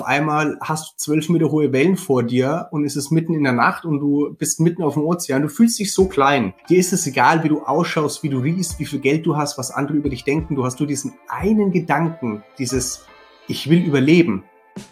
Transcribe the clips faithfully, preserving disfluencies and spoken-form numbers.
einmal hast du zwölf Meter hohe Wellen vor dir und es ist mitten in der Nacht und du bist mitten auf dem Ozean. Du fühlst dich so klein. Dir ist es egal, wie du ausschaust, wie du riechst, wie viel Geld du hast, was andere über dich denken. Du hast nur diesen einen Gedanken, dieses Ich will überleben.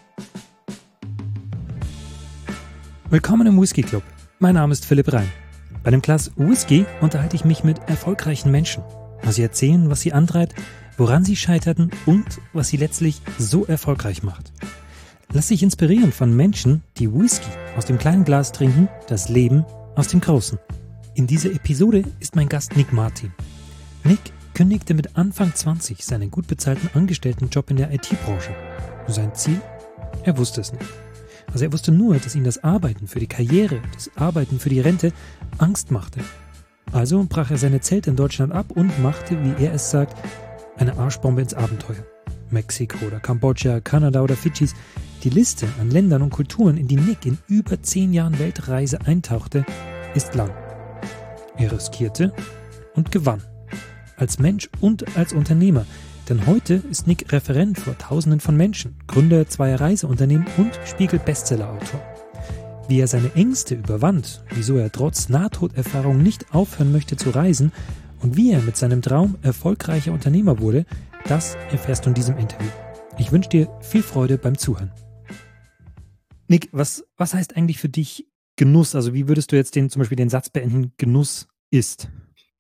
Willkommen im Whisky Club. Mein Name ist Philipp Rein. Bei einem Glas Whisky unterhalte ich mich mit erfolgreichen Menschen. Und sie erzählen, was sie antreibt, woran sie scheiterten und was sie letztlich so erfolgreich macht. Lass dich inspirieren von Menschen, die Whisky aus dem kleinen Glas trinken, das Leben aus dem großen. In dieser Episode ist mein Gast Nick Martin. Nick kündigte mit Anfang zwanzig seinen gut bezahlten Angestelltenjob in der I T-Branche. Sein Ziel? Er wusste es nicht. Also er wusste nur, dass ihm das Arbeiten für die Karriere, das Arbeiten für die Rente Angst machte. Also brach er seine Zelte in Deutschland ab und machte, wie er es sagt, eine Arschbombe ins Abenteuer. Mexiko oder Kambodscha, Kanada oder Fidschis. Die Liste an Ländern und Kulturen, in die Nick in über zehn Jahren Weltreise eintauchte, ist lang. Er riskierte und gewann. Als Mensch und als Unternehmer. Denn heute ist Nick Referent vor Tausenden von Menschen, Gründer zweier Reiseunternehmen und Spiegel-Bestseller-Autor. Wie er seine Ängste überwand, wieso er trotz Nahtoderfahrung nicht aufhören möchte zu reisen und wie er mit seinem Traum erfolgreicher Unternehmer wurde, das erfährst du in diesem Interview. Ich wünsche dir viel Freude beim Zuhören. Nick, was, was heißt eigentlich für dich Genuss? Also wie würdest du jetzt den, zum Beispiel den Satz beenden, Genuss ist?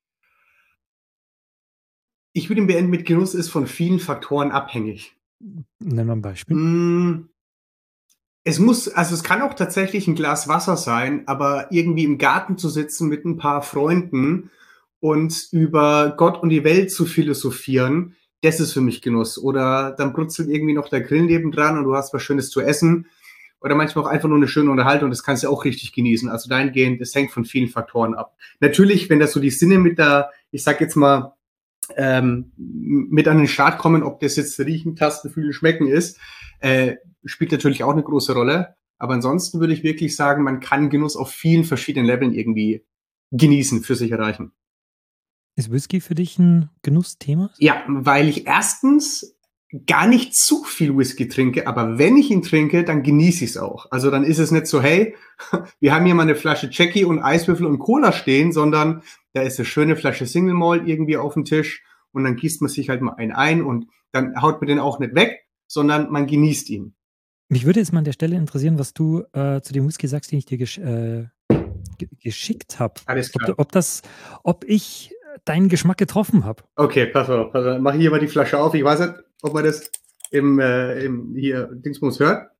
Ich würde ihn beenden mit Genuss ist von vielen Faktoren abhängig. Nenn mal ein Beispiel. Mm, es muss, also es kann auch tatsächlich ein Glas Wasser sein, aber irgendwie im Garten zu sitzen mit ein paar Freunden und über Gott und die Welt zu philosophieren, das ist für mich Genuss. Oder dann brutzelt irgendwie noch der Grill nebendran und du hast was Schönes zu essen. Oder manchmal auch einfach nur eine schöne Unterhaltung, das kannst du auch richtig genießen. Also dahingehend, das hängt von vielen Faktoren ab. Natürlich, wenn das so die Sinne mit der, ich sag jetzt mal, ähm, mit an den Start kommen, ob das jetzt riechen, tasten, fühlen, schmecken ist, äh, spielt natürlich auch eine große Rolle. Aber ansonsten würde ich wirklich sagen, man kann Genuss auf vielen verschiedenen Leveln irgendwie genießen, für sich erreichen. Ist Whisky für dich ein Genussthema? Ja, weil ich erstens gar nicht zu viel Whisky trinke, aber wenn ich ihn trinke, dann genieße ich es auch. Also dann ist es nicht so, hey, wir haben hier mal eine Flasche Jackie und Eiswürfel und Cola stehen, sondern da ist eine schöne Flasche Single Malt irgendwie auf dem Tisch und dann gießt man sich halt mal einen ein und dann haut man den auch nicht weg, sondern man genießt ihn. Mich würde jetzt mal an der Stelle interessieren, was du äh, zu dem Whisky sagst, den ich dir gesch- äh, ge- geschickt habe. Alles klar. Ob, ob das, ob ich deinen Geschmack getroffen habe. Okay, pass auf, pass auf. Mach hier mal die Flasche auf. Ich weiß nicht, ob man das im, äh, im hier Dingsbums hört.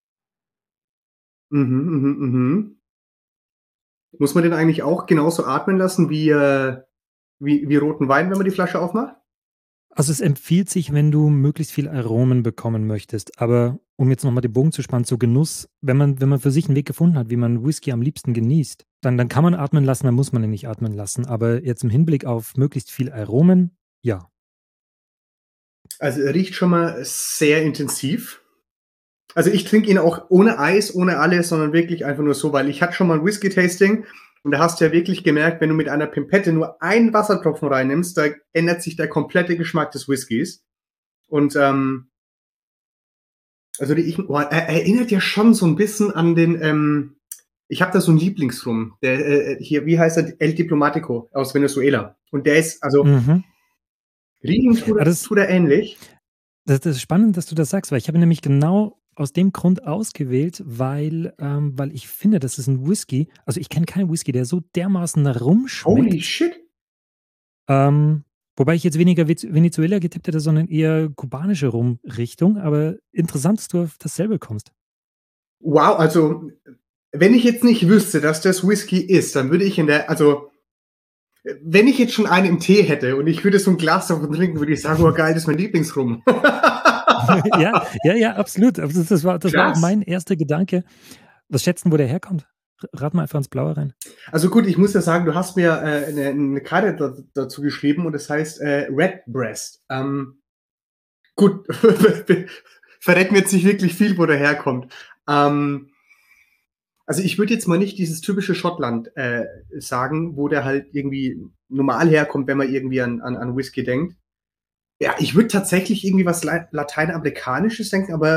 Mhm, mhm, mhm. Muss man den eigentlich auch genauso atmen lassen wie, äh, wie, wie roten Wein, wenn man die Flasche aufmacht? Also es empfiehlt sich, wenn du möglichst viel Aromen bekommen möchtest. Aber um jetzt nochmal den Bogen zu spannen, zu Genuss, wenn man, wenn man für sich einen Weg gefunden hat, wie man Whisky am liebsten genießt, dann, dann kann man atmen lassen, dann muss man ihn nicht atmen lassen. Aber jetzt im Hinblick auf möglichst viel Aromen, ja. Also er riecht schon mal sehr intensiv. Also ich trinke ihn auch ohne Eis, ohne alles, sondern wirklich einfach nur so, weil ich hatte schon mal ein Whisky-Tasting und da hast du ja wirklich gemerkt, wenn du mit einer Pimpette nur einen Wassertropfen reinnimmst, da ändert sich der komplette Geschmack des Whiskys. Und ähm, also die, ich, oh, er erinnert ja schon so ein bisschen an den, ähm, ich habe da so einen Lieblingsrum, der äh, hier, wie heißt er, El Diplomatico aus Venezuela. Und der ist, also Mhm. riechen tut, Aber das, tut er ähnlich. das, das ist spannend, dass du das sagst, weil ich habe nämlich genau aus dem Grund ausgewählt, weil, ähm, weil ich finde, das ist ein Whisky, also ich kenne keinen Whisky, der so dermaßen rumschmeckt. Holy shit. Ähm, wobei ich jetzt weniger Vez- Venezuela getippt hätte, sondern eher kubanische Rumrichtung. Aber interessant, dass du auf dasselbe kommst. Wow, also wenn ich jetzt nicht wüsste, dass das Whisky ist, dann würde ich in der, also wenn ich jetzt schon einen im Tee hätte und ich würde so ein Glas davon trinken, würde ich sagen, oh geil, das ist mein Lieblingsrum. ja, ja, ja, absolut. Also Das, das, war, das war auch Krass. mein erster Gedanke. Was schätzen, wo der herkommt? R- Rat mal einfach ins Blaue rein. Also gut, ich muss ja sagen, du hast mir äh, eine, eine Karte da, dazu geschrieben und das heißt äh, Redbreast. Ähm, gut, verrät mir jetzt nicht wirklich viel, wo der herkommt. Ähm, also ich würde jetzt mal nicht dieses typische Schottland äh, sagen, wo der halt irgendwie normal herkommt, wenn man irgendwie an, an, an Whisky denkt. Ja, ich würde tatsächlich irgendwie was La- Lateinamerikanisches denken, aber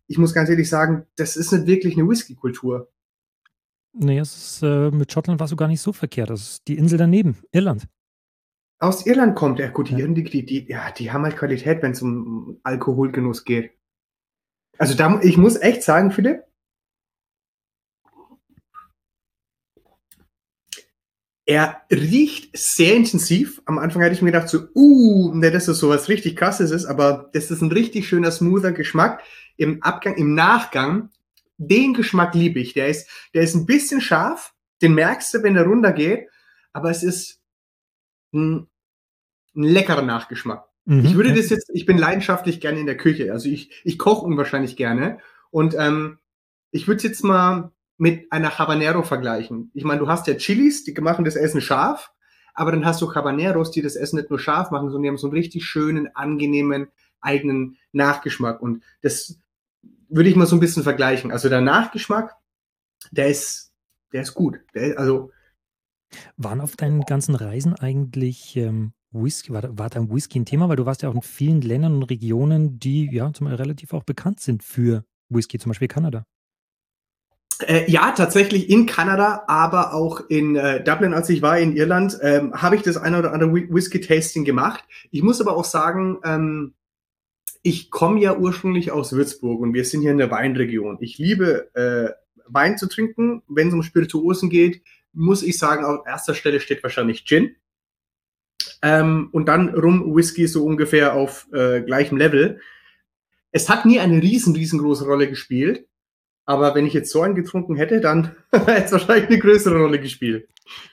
ich muss ganz ehrlich sagen, das ist nicht wirklich eine Whisky-Kultur. Nee, es ist, äh, mit Schottland warst du gar nicht so verkehrt. Das ist die Insel daneben, Irland. Aus Irland kommt er. Gut, die Ja. Iren, die, die, die, ja, die haben halt Qualität, wenn es um Alkoholgenuss geht. Also da, ich muss echt sagen, Philipp, er riecht sehr intensiv. Am Anfang hatte ich mir gedacht, so, uh, ne, dass das so was richtig krasses ist, aber das ist ein richtig schöner, smoother Geschmack. Im Abgang, im Nachgang, den Geschmack liebe ich. Der ist, der ist ein bisschen scharf, den merkst du, wenn er runtergeht, aber es ist ein, ein leckerer Nachgeschmack. Ich Mhm, würde ja. das jetzt, ich bin leidenschaftlich gerne in der Küche. Also ich, ich koche unwahrscheinlich gerne. Und ähm, ich würde es jetzt mal mit einer Habanero vergleichen. Ich meine, du hast ja Chilis, die machen das Essen scharf, aber dann hast du Habaneros, die das Essen nicht nur scharf machen, sondern die haben so einen richtig schönen, angenehmen, eigenen Nachgeschmack. Und das würde ich mal so ein bisschen vergleichen. Also der Nachgeschmack, der ist, der ist gut. Der, also Waren auf deinen ganzen Reisen eigentlich, ähm, Whisky war da war da Whisky 'n Thema? Weil du warst ja auch in vielen Ländern und Regionen, die, ja, zum Teil relativ auch bekannt sind für Whisky, zum Beispiel Kanada. Äh, ja, tatsächlich in Kanada, aber auch in äh, Dublin, als ich war, in Irland, ähm, habe ich das eine oder andere Whi- Whisky-Tasting gemacht. Ich muss aber auch sagen, ähm, ich komme ja ursprünglich aus Würzburg und wir sind hier in der Weinregion. Ich liebe äh, Wein zu trinken. Wenn es um Spirituosen geht, muss ich sagen, auf erster Stelle steht wahrscheinlich Gin. Ähm, und dann Rum, Whisky so ungefähr auf äh, gleichem Level. Es hat nie eine riesen, riesengroße Rolle gespielt. Aber wenn ich jetzt so einen getrunken hätte, dann hätte es wahrscheinlich eine größere Rolle gespielt.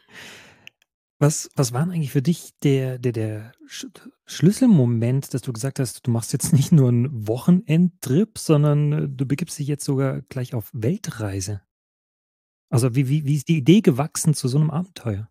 Was was war 'n eigentlich für dich der der der Sch Schlüsselmoment, dass du gesagt hast, du machst jetzt nicht nur 'n Wochenendtrip, sondern, äh, du begibst dich jetzt sogar gleich auf Weltreise? Also, wie wie wie ist die Idee gewachsen zu so 'nem Abenteuer?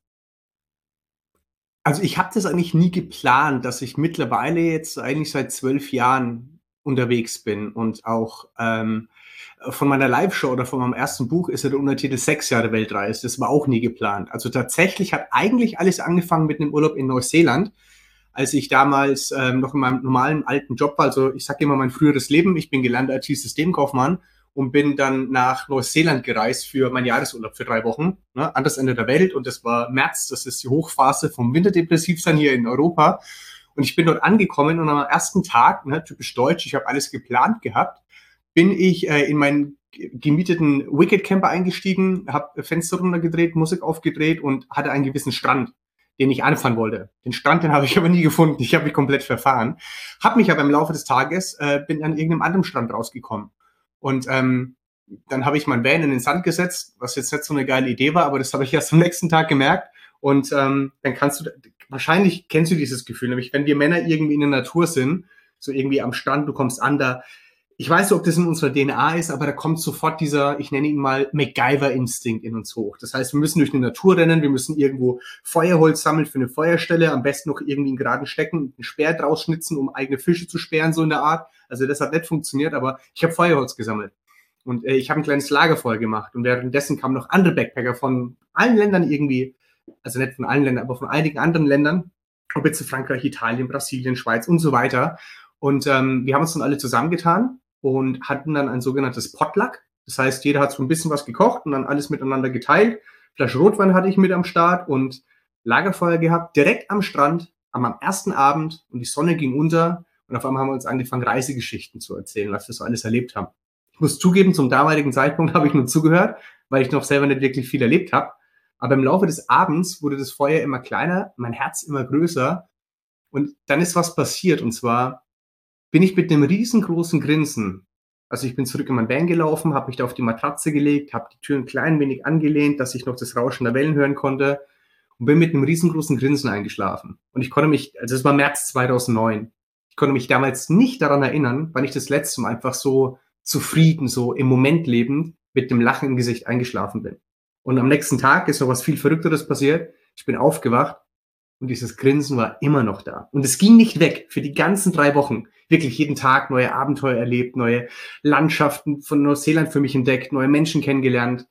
Also ich habe das eigentlich nie geplant, dass ich mittlerweile jetzt eigentlich seit zwölf Jahren unterwegs bin und auch ähm, von meiner Live-Show oder von meinem ersten Buch ist ja der Untertitel Sechs Jahre Weltreise. Das war auch nie geplant. Also tatsächlich hat eigentlich alles angefangen mit einem Urlaub in Neuseeland, als ich damals ähm, noch in meinem normalen alten Job war. Also ich sage immer mein früheres Leben. Ich bin gelernter I T-Systemkaufmann und bin dann nach Neuseeland gereist für meinen Jahresurlaub für drei Wochen, ne, an das Ende der Welt. Und das war März, das ist die Hochphase vom Winterdepressivsein hier in Europa. Und ich bin dort angekommen und am ersten Tag, ne, typisch deutsch, ich habe alles geplant gehabt, bin ich äh, in meinen gemieteten Wicked Camper eingestiegen, habe Fenster runtergedreht, Musik aufgedreht und hatte einen gewissen Strand, den ich anfahren wollte. Den Strand, den habe ich aber nie gefunden. Ich habe mich komplett verfahren. Habe mich aber im Laufe des Tages, äh, bin an irgendeinem anderen Strand rausgekommen. Und ähm, dann habe ich mein Van in den Sand gesetzt, was jetzt nicht so eine geile Idee war, aber das habe ich erst am nächsten Tag gemerkt. Und ähm, dann kannst du, wahrscheinlich kennst du dieses Gefühl, nämlich wenn wir Männer irgendwie in der Natur sind, so irgendwie am Strand, du kommst an, da, ich weiß nicht, ob das in unserer D N A ist, aber da kommt sofort dieser, ich nenne ihn mal MacGyver-Instinkt in uns hoch. Das heißt, wir müssen durch die Natur rennen, wir müssen irgendwo Feuerholz sammeln für eine Feuerstelle, am besten noch irgendwie einen geraden Stecken, einen Speer draus schnitzen, um eigene Fische zu sperren, so in der Art. Also das hat nicht funktioniert, aber ich habe Feuerholz gesammelt. Und äh, ich habe ein kleines Lagerfeuer gemacht. Und währenddessen kamen noch andere Backpacker von allen Ländern irgendwie, also nicht von allen Ländern, aber von einigen anderen Ländern, ob jetzt Frankreich, Italien, Brasilien, Schweiz und so weiter. Und ähm, wir haben uns dann alle zusammengetan und hatten dann ein sogenanntes Potluck. Das heißt, jeder hat so ein bisschen was gekocht und dann alles miteinander geteilt. Flasche Rotwein hatte ich mit am Start und Lagerfeuer gehabt, direkt am Strand, am, am ersten Abend und die Sonne ging unter und auf einmal haben wir uns angefangen, Reisegeschichten zu erzählen, was wir so alles erlebt haben. Ich muss zugeben, zum damaligen Zeitpunkt habe ich nur zugehört, weil ich noch selber nicht wirklich viel erlebt habe. Aber im Laufe des Abends wurde das Feuer immer kleiner, mein Herz immer größer und dann ist was passiert und zwar bin ich mit einem riesengroßen Grinsen, also ich bin zurück in mein Van gelaufen, habe mich da auf die Matratze gelegt, habe die Tür ein klein wenig angelehnt, dass ich noch das Rauschen der Wellen hören konnte und bin mit einem riesengroßen Grinsen eingeschlafen. Und ich konnte mich, also es war März zweitausendneun, ich konnte mich damals nicht daran erinnern, wann ich das letzte Mal einfach so zufrieden, so im Moment lebend mit dem Lachen im Gesicht eingeschlafen bin. Und am nächsten Tag ist noch was viel Verrückteres passiert. Ich bin aufgewacht und dieses Grinsen war immer noch da. Und es ging nicht weg für die ganzen drei Wochen. Wirklich jeden Tag neue Abenteuer erlebt, neue Landschaften von Neuseeland für mich entdeckt, neue Menschen kennengelernt.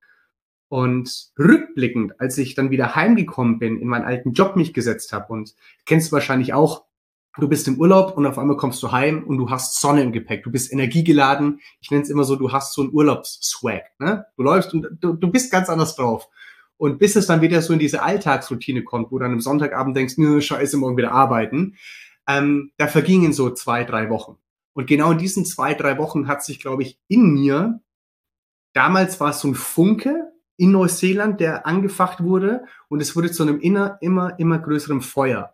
Und rückblickend, als ich dann wieder heimgekommen bin, in meinen alten Job mich gesetzt habe und kennst du wahrscheinlich auch, du bist im Urlaub und auf einmal kommst du heim und du hast Sonne im Gepäck. Du bist energiegeladen. Ich nenne es immer so, du hast so einen Urlaubsswag. Ne? Du läufst und du, du bist ganz anders drauf. Und bis es dann wieder so in diese Alltagsroutine kommt, wo du dann am Sonntagabend denkst, nö, scheiße, morgen wieder arbeiten, ähm, da vergingen so zwei, drei Wochen. Und genau in diesen zwei, drei Wochen hat sich, glaube ich, in mir, damals war es so ein Funke in Neuseeland, der angefacht wurde und es wurde zu einem inner, immer, immer größeren Feuer.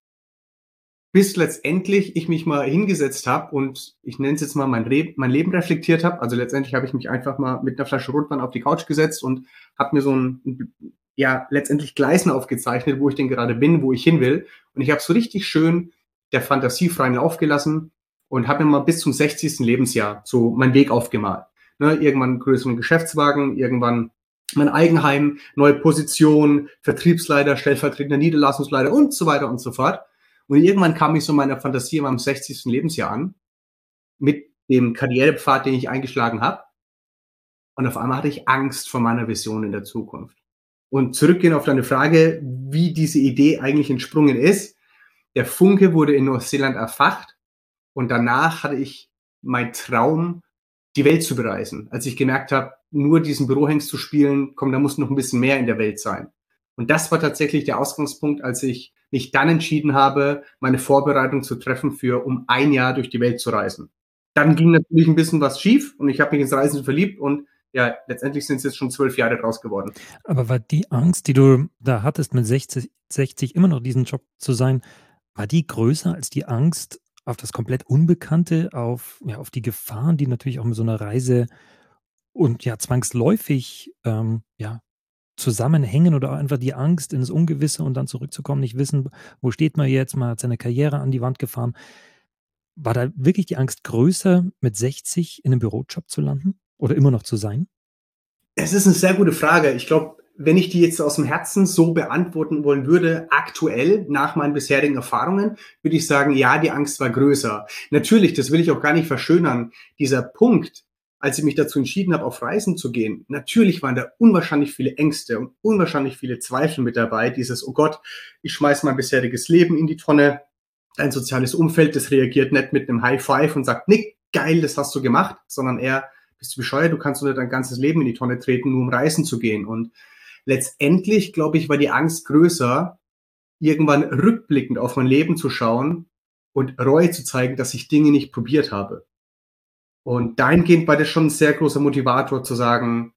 Bis letztendlich ich mich mal hingesetzt habe und ich nenne es jetzt mal mein, Re- mein Leben reflektiert habe. Also letztendlich habe ich mich einfach mal mit einer Flasche Rotwein auf die Couch gesetzt und habe mir so ein, ja, letztendlich Gleisen aufgezeichnet, wo ich denn gerade bin, wo ich hin will. Und ich habe so richtig schön der Fantasie freien Lauf gelassen und habe mir mal bis zum sechzigsten Lebensjahr so meinen Weg aufgemalt. Ne, irgendwann einen größeren Geschäftswagen, irgendwann mein Eigenheim, neue Position, Vertriebsleiter, stellvertretender Niederlassungsleiter und so weiter und so fort. Und irgendwann kam ich so meiner Fantasie in meinem sechzigsten Lebensjahr an, mit dem Karrierepfad, den ich eingeschlagen habe. Und auf einmal hatte ich Angst vor meiner Vision in der Zukunft. Und zurückgehen auf deine Frage, wie diese Idee eigentlich entsprungen ist. Der Funke wurde in Neuseeland erfacht und danach hatte ich meinen Traum, die Welt zu bereisen. Als ich gemerkt habe, nur diesen Bürohengst zu spielen, komm, da muss noch ein bisschen mehr in der Welt sein. Und das war tatsächlich der Ausgangspunkt, als ich mich dann entschieden habe, meine Vorbereitung zu treffen für, um ein Jahr durch die Welt zu reisen. Dann ging natürlich ein bisschen was schief und ich habe mich ins Reisen verliebt und ja, letztendlich sind es jetzt schon zwölf Jahre draus geworden. Aber war die Angst, die du da hattest, mit sechzig, sechzig immer noch diesen Job zu sein, war die größer als die Angst auf das komplett Unbekannte, auf, ja, auf die Gefahren, die natürlich auch mit so einer Reise und ja zwangsläufig ähm, ja, zusammenhängen oder auch einfach die Angst in das Ungewisse und dann zurückzukommen, nicht wissen, wo steht man jetzt, man hat seine Karriere an die Wand gefahren. War da wirklich die Angst größer, mit sechzig in einem Bürojob zu landen oder immer noch zu sein? Es ist eine sehr gute Frage. Ich glaube, wenn ich die jetzt aus dem Herzen so beantworten wollen würde, aktuell, nach meinen bisherigen Erfahrungen, würde ich sagen, ja, die Angst war größer. Natürlich, das will ich auch gar nicht verschönern. Dieser Punkt, als ich mich dazu entschieden habe, auf Reisen zu gehen, natürlich waren da unwahrscheinlich viele Ängste und unwahrscheinlich viele Zweifel mit dabei. Dieses, oh Gott, ich schmeiß mein bisheriges Leben in die Tonne. Dein soziales Umfeld, das reagiert nicht mit einem High Five und sagt, Nick, geil, das hast du gemacht, sondern eher, bist du bescheuert, du kannst doch nicht dein ganzes Leben in die Tonne treten, nur um reisen zu gehen. Und letztendlich, glaube ich, war die Angst größer, irgendwann rückblickend auf mein Leben zu schauen und Reue zu zeigen, dass ich Dinge nicht probiert habe. Und dahingehend war das schon ein sehr großer Motivator zu sagen,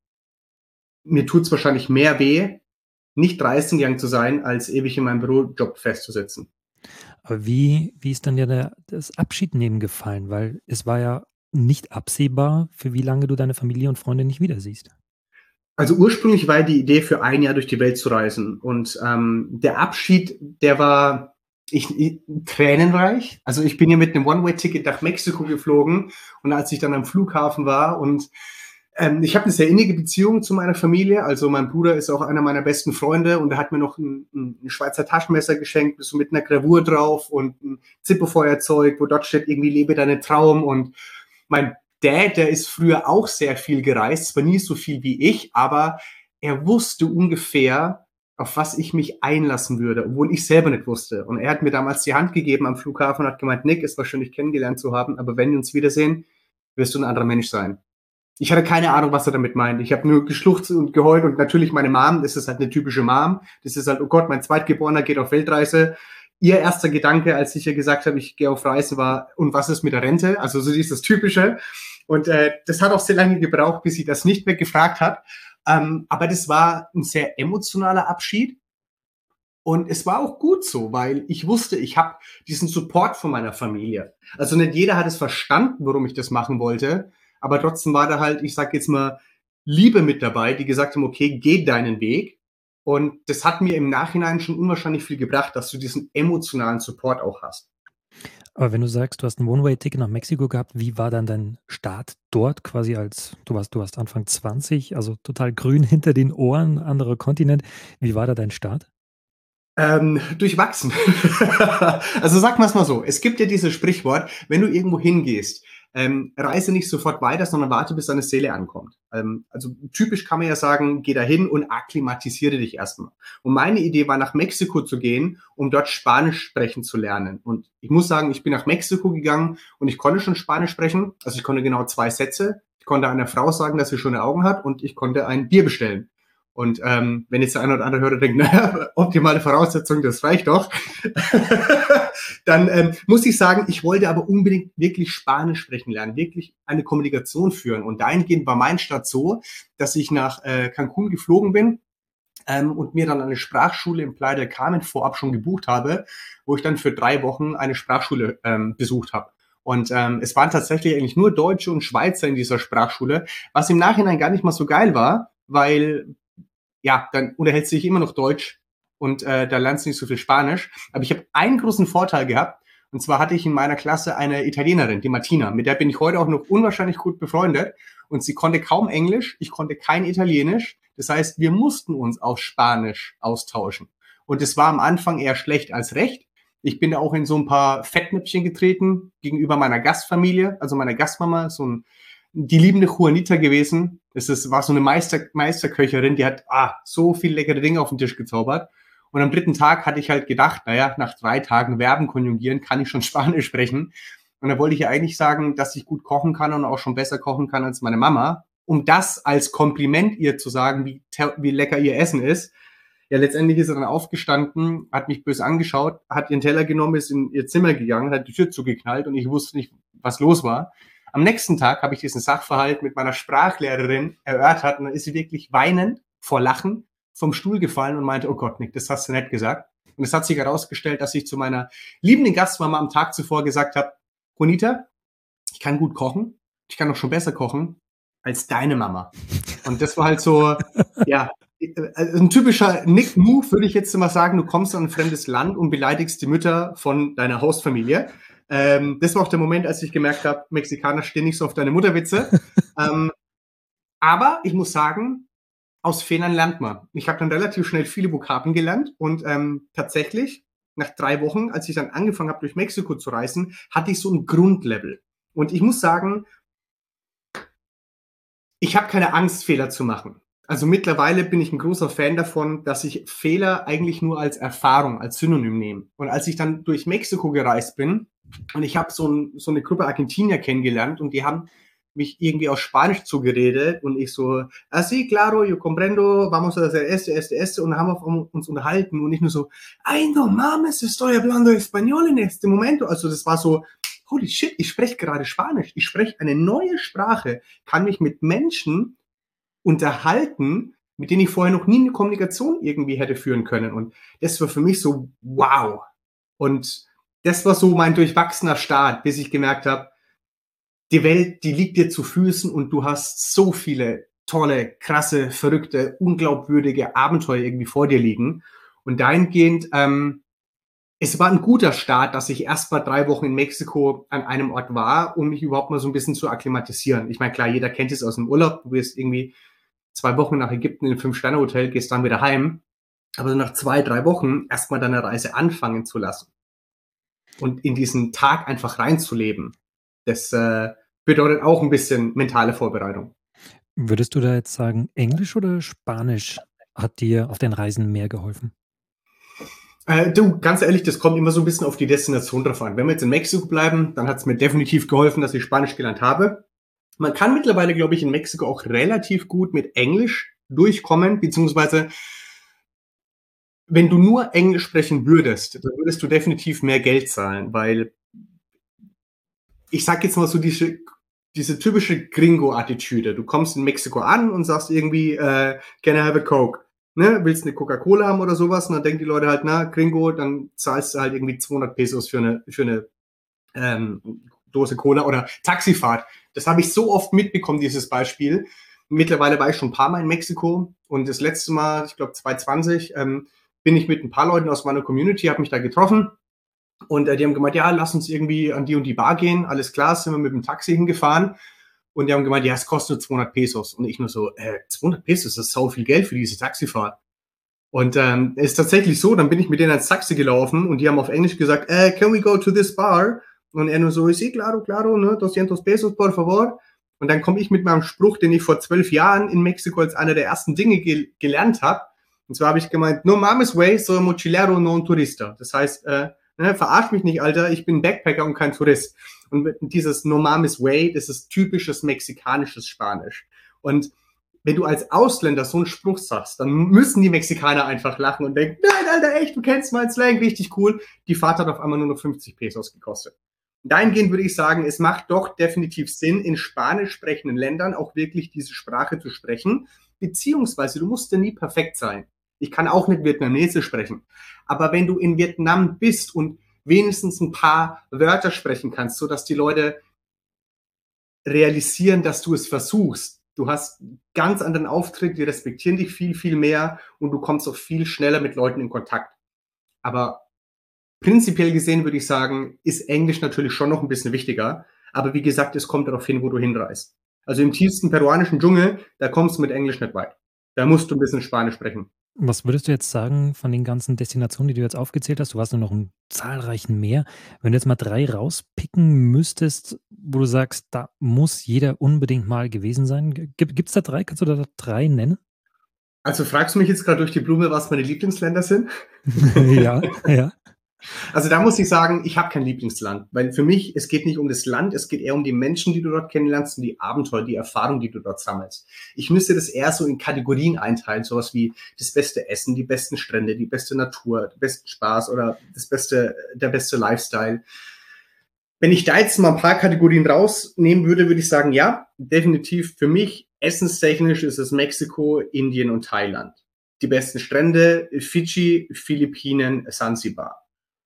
mir tut's wahrscheinlich mehr weh, nicht reisen gegangen zu sein, als ewig in meinem Bürojob festzusitzen. Aber wie, wie ist dann ja der, das Abschiednehmen gefallen? Weil es war ja nicht absehbar, für wie lange du deine Familie und Freunde nicht wieder siehst. Also ursprünglich war die Idee, für ein Jahr durch die Welt zu reisen. Und ähm, der Abschied, der war ich, ich, tränenreich. Also ich bin hier mit einem One-Way-Ticket nach Mexiko geflogen. Und als ich dann am Flughafen war und ähm, ich habe eine sehr innige Beziehung zu meiner Familie. Also mein Bruder ist auch einer meiner besten Freunde und er hat mir noch ein, ein Schweizer Taschenmesser geschenkt, so mit einer Gravur drauf und ein Zippo-Feuerzeug, wo dort steht irgendwie lebe deinen Traum. Und mein Dad, der ist früher auch sehr viel gereist, zwar nie so viel wie ich, aber er wusste ungefähr, auf was ich mich einlassen würde, obwohl ich selber nicht wusste. Und er hat mir damals die Hand gegeben am Flughafen und hat gemeint, Nick, es war schön, dich kennengelernt zu haben, aber wenn wir uns wiedersehen, wirst du ein anderer Mensch sein. Ich hatte keine Ahnung, was er damit meint. Ich habe nur geschluchzt und geheult und natürlich meine Mom, das ist halt eine typische Mom. Das ist halt, oh Gott, mein Zweitgeborener geht auf Weltreise. Ihr erster Gedanke, als ich ihr gesagt habe, ich gehe auf Reisen, war, und was ist mit der Rente? Also so dieses Typische. Und äh, das hat auch sehr lange gebraucht, bis sie das nicht mehr gefragt hat. Ähm, aber das war ein sehr emotionaler Abschied. Und es war auch gut so, weil ich wusste, ich habe diesen Support von meiner Familie. Also nicht jeder hat es verstanden, warum ich das machen wollte. Aber trotzdem war da halt, ich sag jetzt mal, Liebe mit dabei, die gesagt haben, okay, geh deinen Weg. Und das hat mir im Nachhinein schon unwahrscheinlich viel gebracht, dass du diesen emotionalen Support auch hast. Aber wenn du sagst, du hast ein One-Way-Ticket nach Mexiko gehabt, wie war dann dein Start dort quasi als, du warst, du warst Anfang zwanzig, also total grün hinter den Ohren, anderer Kontinent. Wie war da dein Start? Ähm, durchwachsen. Also sag mal es mal so, es gibt ja dieses Sprichwort, wenn du irgendwo hingehst, ähm, reise nicht sofort weiter, sondern warte, bis deine Seele ankommt. Ähm, also typisch kann man ja sagen, geh da hin und akklimatisiere dich erstmal. Und meine Idee war, nach Mexiko zu gehen, um dort Spanisch sprechen zu lernen. Und ich muss sagen, ich bin nach Mexiko gegangen und ich konnte schon Spanisch sprechen. Also ich konnte genau zwei Sätze. Ich konnte einer Frau sagen, dass sie schöne Augen hat und ich konnte ein Bier bestellen. Und ähm, wenn jetzt der eine oder andere Hörer denkt, naja, optimale Voraussetzung, das reicht doch, dann ähm, muss ich sagen, ich wollte aber unbedingt wirklich Spanisch sprechen lernen, wirklich eine Kommunikation führen. Und dahingehend war mein Start so, dass ich nach äh, Cancun geflogen bin ähm, und mir dann eine Sprachschule in Playa del Carmen vorab schon gebucht habe, wo ich dann für drei Wochen eine Sprachschule ähm, besucht habe. Und ähm, es waren tatsächlich eigentlich nur Deutsche und Schweizer in dieser Sprachschule, was im Nachhinein gar nicht mal so geil war, weil ja, dann unterhältst du dich immer noch Deutsch und äh, da lernst du nicht so viel Spanisch. Aber ich habe einen großen Vorteil gehabt, und zwar hatte ich in meiner Klasse eine Italienerin, die Martina, mit der bin ich heute auch noch unwahrscheinlich gut befreundet und sie konnte kaum Englisch, ich konnte kein Italienisch. Das heißt, wir mussten uns auf Spanisch austauschen. Und es war am Anfang eher schlecht als recht. Ich bin da auch in so ein paar Fettnäpfchen getreten gegenüber meiner Gastfamilie, also meiner Gastmama, so ein die liebende Juanita gewesen. Das ist, war so eine Meister, Meisterköcherin, die hat ah, so viel leckere Dinge auf den Tisch gezaubert. Und am dritten Tag hatte ich halt gedacht, naja, nach drei Tagen Verben konjugieren kann ich schon Spanisch sprechen. Und da wollte ich ja eigentlich sagen, dass ich gut kochen kann und auch schon besser kochen kann als meine Mama, um das als Kompliment ihr zu sagen, wie, wie lecker ihr Essen ist. Ja, letztendlich ist sie dann aufgestanden, hat mich böse angeschaut, hat ihren Teller genommen, ist in ihr Zimmer gegangen, hat die Tür zugeknallt und ich wusste nicht, was los war. Am nächsten Tag habe ich diesen Sachverhalt mit meiner Sprachlehrerin erörtert und dann ist sie wirklich weinend vor Lachen vom Stuhl gefallen und meinte, oh Gott, Nick, das hast du nicht gesagt. Und es hat sich herausgestellt, dass ich zu meiner liebenden Gastmama am Tag zuvor gesagt habe, Juanita, ich kann gut kochen, ich kann auch schon besser kochen als deine Mama. Und das war halt so, ja, ein typischer Nick-Move, würde ich jetzt mal sagen. Du kommst an ein fremdes Land und beleidigst die Mütter von deiner Hostfamilie. Ähm, das war auch der Moment, als ich gemerkt habe, Mexikaner stehen nicht so auf deine Mutterwitze. ähm, aber ich muss sagen, aus Fehlern lernt man. Ich habe dann relativ schnell viele Vokabeln gelernt und ähm, tatsächlich, nach drei Wochen, als ich dann angefangen habe, durch Mexiko zu reisen, hatte ich so ein Grundlevel. Und ich muss sagen, ich habe keine Angst, Fehler zu machen. Also mittlerweile bin ich ein großer Fan davon, dass ich Fehler eigentlich nur als Erfahrung, als Synonym nehme. Und als ich dann durch Mexiko gereist bin und ich habe so, ein, so eine Gruppe Argentinier kennengelernt und die haben mich irgendwie auf Spanisch zugeredet und ich so, así, claro, yo comprendo, vamos a hacer este, este, este und dann haben wir uns unterhalten und nicht nur so, ay, no mames, estoy hablando español en este momento. Also das war so, holy shit, ich spreche gerade Spanisch. Ich spreche eine neue Sprache, kann mich mit Menschen unterhalten, mit denen ich vorher noch nie eine Kommunikation irgendwie hätte führen können. Und das war für mich so, wow. Und das war so mein durchwachsener Start, bis ich gemerkt habe, die Welt, die liegt dir zu Füßen und du hast so viele tolle, krasse, verrückte, unglaubwürdige Abenteuer irgendwie vor dir liegen. Und dahingehend, ähm, es war ein guter Start, dass ich erst mal drei Wochen in Mexiko an einem Ort war, um mich überhaupt mal so ein bisschen zu akklimatisieren. Ich meine, klar, jeder kennt es aus dem Urlaub. Du wirst irgendwie zwei Wochen nach Ägypten in ein Fünf-Sterne-Hotel, gehst dann wieder heim. Aber nach zwei, drei Wochen erst mal deine Reise anfangen zu lassen und in diesen Tag einfach reinzuleben, das äh, bedeutet auch ein bisschen mentale Vorbereitung. Würdest du da jetzt sagen, Englisch oder Spanisch hat dir auf den Reisen mehr geholfen? Äh, du, ganz ehrlich, das kommt immer so ein bisschen auf die Destination drauf an. Wenn wir jetzt in Mexiko bleiben, dann hat es mir definitiv geholfen, dass ich Spanisch gelernt habe. Man kann mittlerweile, glaube ich, in Mexiko auch relativ gut mit Englisch durchkommen, beziehungsweise wenn du nur Englisch sprechen würdest, dann würdest du definitiv mehr Geld zahlen, weil ich sag jetzt mal so diese, diese typische Gringo-Attitüde. Du kommst in Mexiko an und sagst irgendwie, äh, can I have a Coke? Ne, willst eine Coca-Cola haben oder sowas? Und dann denken die Leute halt, na, Gringo, dann zahlst du halt irgendwie zweihundert Pesos für eine, für eine ähm, Dose Cola oder Taxifahrt. Das habe ich so oft mitbekommen, dieses Beispiel. Mittlerweile war ich schon ein paar Mal in Mexiko und das letzte Mal, ich glaube zwanzig zwanzig, ähm, bin ich mit ein paar Leuten aus meiner Community, habe mich da getroffen und äh, die haben gemeint, ja, lass uns irgendwie an die und die Bar gehen. Alles klar, sind wir mit dem Taxi hingefahren. Und die haben gemeint, ja, es kostet nur zweihundert Pesos. Und ich nur so, äh, zweihundert Pesos, das ist sau viel Geld für diese Taxifahrt. Und ähm, es ist tatsächlich so, dann bin ich mit denen ans Taxi gelaufen und die haben auf Englisch gesagt, äh, can we go to this bar? Und er nur so, sí, claro, claro, ne, doscientos pesos, por favor. Und dann komme ich mit meinem Spruch, den ich vor zwölf Jahren in Mexiko als einer der ersten Dinge ge gelernt habe. Und zwar habe ich gemeint, no mames way, soy mochilero, no un turista. Das heißt, äh, ne, verarsch mich nicht, Alter, ich bin Backpacker und kein Tourist. Und dieses no mames way, das ist typisches mexikanisches Spanisch. Und wenn du als Ausländer so einen Spruch sagst, dann müssen die Mexikaner einfach lachen und denken, nein, Alter, echt, du kennst meinen Slang, richtig cool. Die Fahrt hat auf einmal nur noch fünfzig Pesos gekostet. Dahingehend würde ich sagen, es macht doch definitiv Sinn, in spanisch sprechenden Ländern auch wirklich diese Sprache zu sprechen, beziehungsweise du musst ja nie perfekt sein. Ich kann auch nicht Vietnamesisch sprechen. Aber wenn du in Vietnam bist und wenigstens ein paar Wörter sprechen kannst, sodass die Leute realisieren, dass du es versuchst. Du hast ganz anderen Auftritt, die respektieren dich viel, viel mehr und du kommst auch viel schneller mit Leuten in Kontakt. Aber prinzipiell gesehen würde ich sagen, ist Englisch natürlich schon noch ein bisschen wichtiger. Aber wie gesagt, es kommt darauf hin, wo du hinreist. Also im tiefsten peruanischen Dschungel, da kommst du mit Englisch nicht weit. Da musst du ein bisschen Spanisch sprechen. Was würdest du jetzt sagen von den ganzen Destinationen, die du jetzt aufgezählt hast? Du warst nur noch in zahlreichen mehr. Wenn du jetzt mal drei rauspicken müsstest, wo du sagst, da muss jeder unbedingt mal gewesen sein. Gibt es da drei? Kannst du da drei nennen? Also fragst du mich jetzt gerade durch die Blume, was meine Lieblingsländer sind? Ja, ja. Also da muss ich sagen, ich habe kein Lieblingsland, weil für mich, es geht nicht um das Land, es geht eher um die Menschen, die du dort kennenlernst und die Abenteuer, die Erfahrung, die du dort sammelst. Ich müsste das eher so in Kategorien einteilen, sowas wie das beste Essen, die besten Strände, die beste Natur, den besten Spaß oder das beste, der beste Lifestyle. Wenn ich da jetzt mal ein paar Kategorien rausnehmen würde, würde ich sagen, ja, definitiv für mich, essenstechnisch ist es Mexiko, Indien und Thailand. Die besten Strände, Fidschi, Philippinen, Sansibar.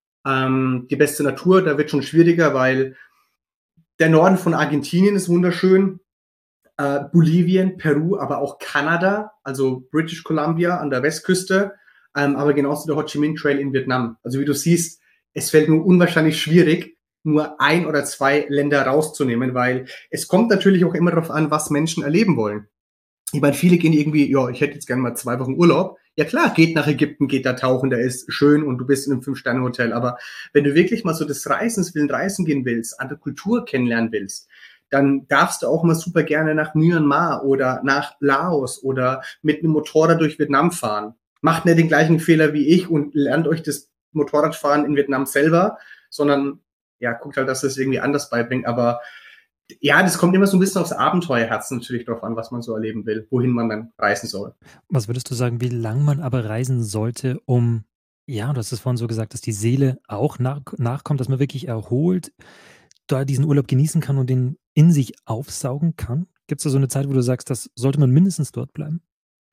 Ähm, die beste Natur, da wird schon schwieriger, weil der Norden von Argentinien ist wunderschön, äh, Bolivien, Peru, aber auch Kanada, also British Columbia an der Westküste, ähm, aber genauso der Ho Chi Minh Trail in Vietnam. Also wie du siehst, es fällt nur unwahrscheinlich schwierig, nur ein oder zwei Länder rauszunehmen, weil es kommt natürlich auch immer darauf an, was Menschen erleben wollen. Ich meine, viele gehen irgendwie, ja, ich hätte jetzt gerne mal zwei Wochen Urlaub. Ja klar, geht nach Ägypten, geht da tauchen, da ist schön und du bist in einem Fünf-Sterne-Hotel. Aber wenn du wirklich mal so des Reisens willen reisen gehen willst, andere Kultur kennenlernen willst, dann darfst du auch mal super gerne nach Myanmar oder nach Laos oder mit einem Motorrad durch Vietnam fahren. Macht nicht den gleichen Fehler wie ich und lernt euch das Motorradfahren in Vietnam selber, sondern ja, guckt halt, dass es das irgendwie anders beibringt. Aber ja, das kommt immer so ein bisschen aufs Abenteuerherz natürlich drauf an, was man so erleben will, wohin man dann reisen soll. Was würdest du sagen, wie lang man aber reisen sollte, um, ja, du hast es vorhin so gesagt, dass die Seele auch nach, nachkommt, dass man wirklich erholt, da diesen Urlaub genießen kann und den in sich aufsaugen kann? Gibt es da so eine Zeit, wo du sagst, das sollte man mindestens dort bleiben?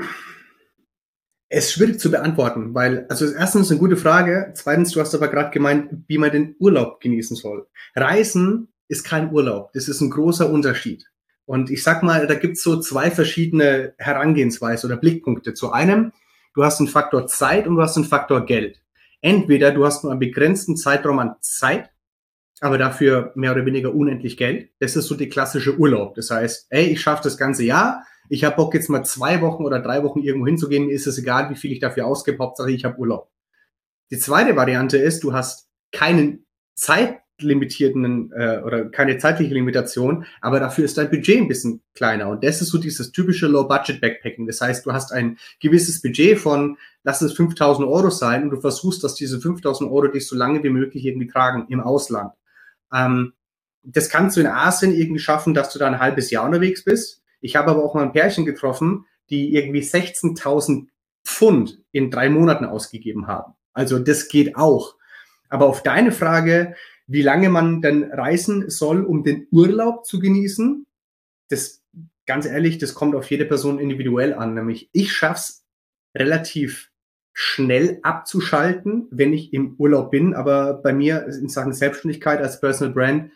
Es ist schwierig zu beantworten, weil, also erstens eine gute Frage, zweitens, du hast aber gerade gemeint, wie man den Urlaub genießen soll. Reisen ist kein Urlaub, das ist ein großer Unterschied. Und ich sag mal, da gibt's so zwei verschiedene Herangehensweise oder Blickpunkte. Zu einem, du hast einen Faktor Zeit und du hast einen Faktor Geld. Entweder du hast nur einen begrenzten Zeitraum an Zeit, aber dafür mehr oder weniger unendlich Geld. Das ist so die klassische Urlaub. Das heißt, ey, ich schaffe das ganze Jahr, ich habe Bock jetzt mal zwei Wochen oder drei Wochen irgendwo hinzugehen, mir ist es egal, wie viel ich dafür ausgebe, Hauptsache ich habe Urlaub. Die zweite Variante ist, du hast keinen zeitlimitierten äh, oder keine zeitliche Limitation, aber dafür ist dein Budget ein bisschen kleiner. Und das ist so dieses typische Low-Budget-Backpacking. Das heißt, du hast ein gewisses Budget von, lass es fünftausend Euro sein und du versuchst, dass diese fünftausend Euro dich so lange wie möglich irgendwie tragen im Ausland. Ähm, das kannst du in Asien irgendwie schaffen, dass du da ein halbes Jahr unterwegs bist. Ich habe aber auch mal ein Pärchen getroffen, die irgendwie sechzehntausend Pfund in drei Monaten ausgegeben haben. Also das geht auch. Aber auf deine Frage, wie lange man denn reisen soll, um den Urlaub zu genießen, das, ganz ehrlich, das kommt auf jede Person individuell an. Nämlich ich schaff's relativ schnell abzuschalten, wenn ich im Urlaub bin. Aber bei mir in Sachen Selbstständigkeit als Personal Brand,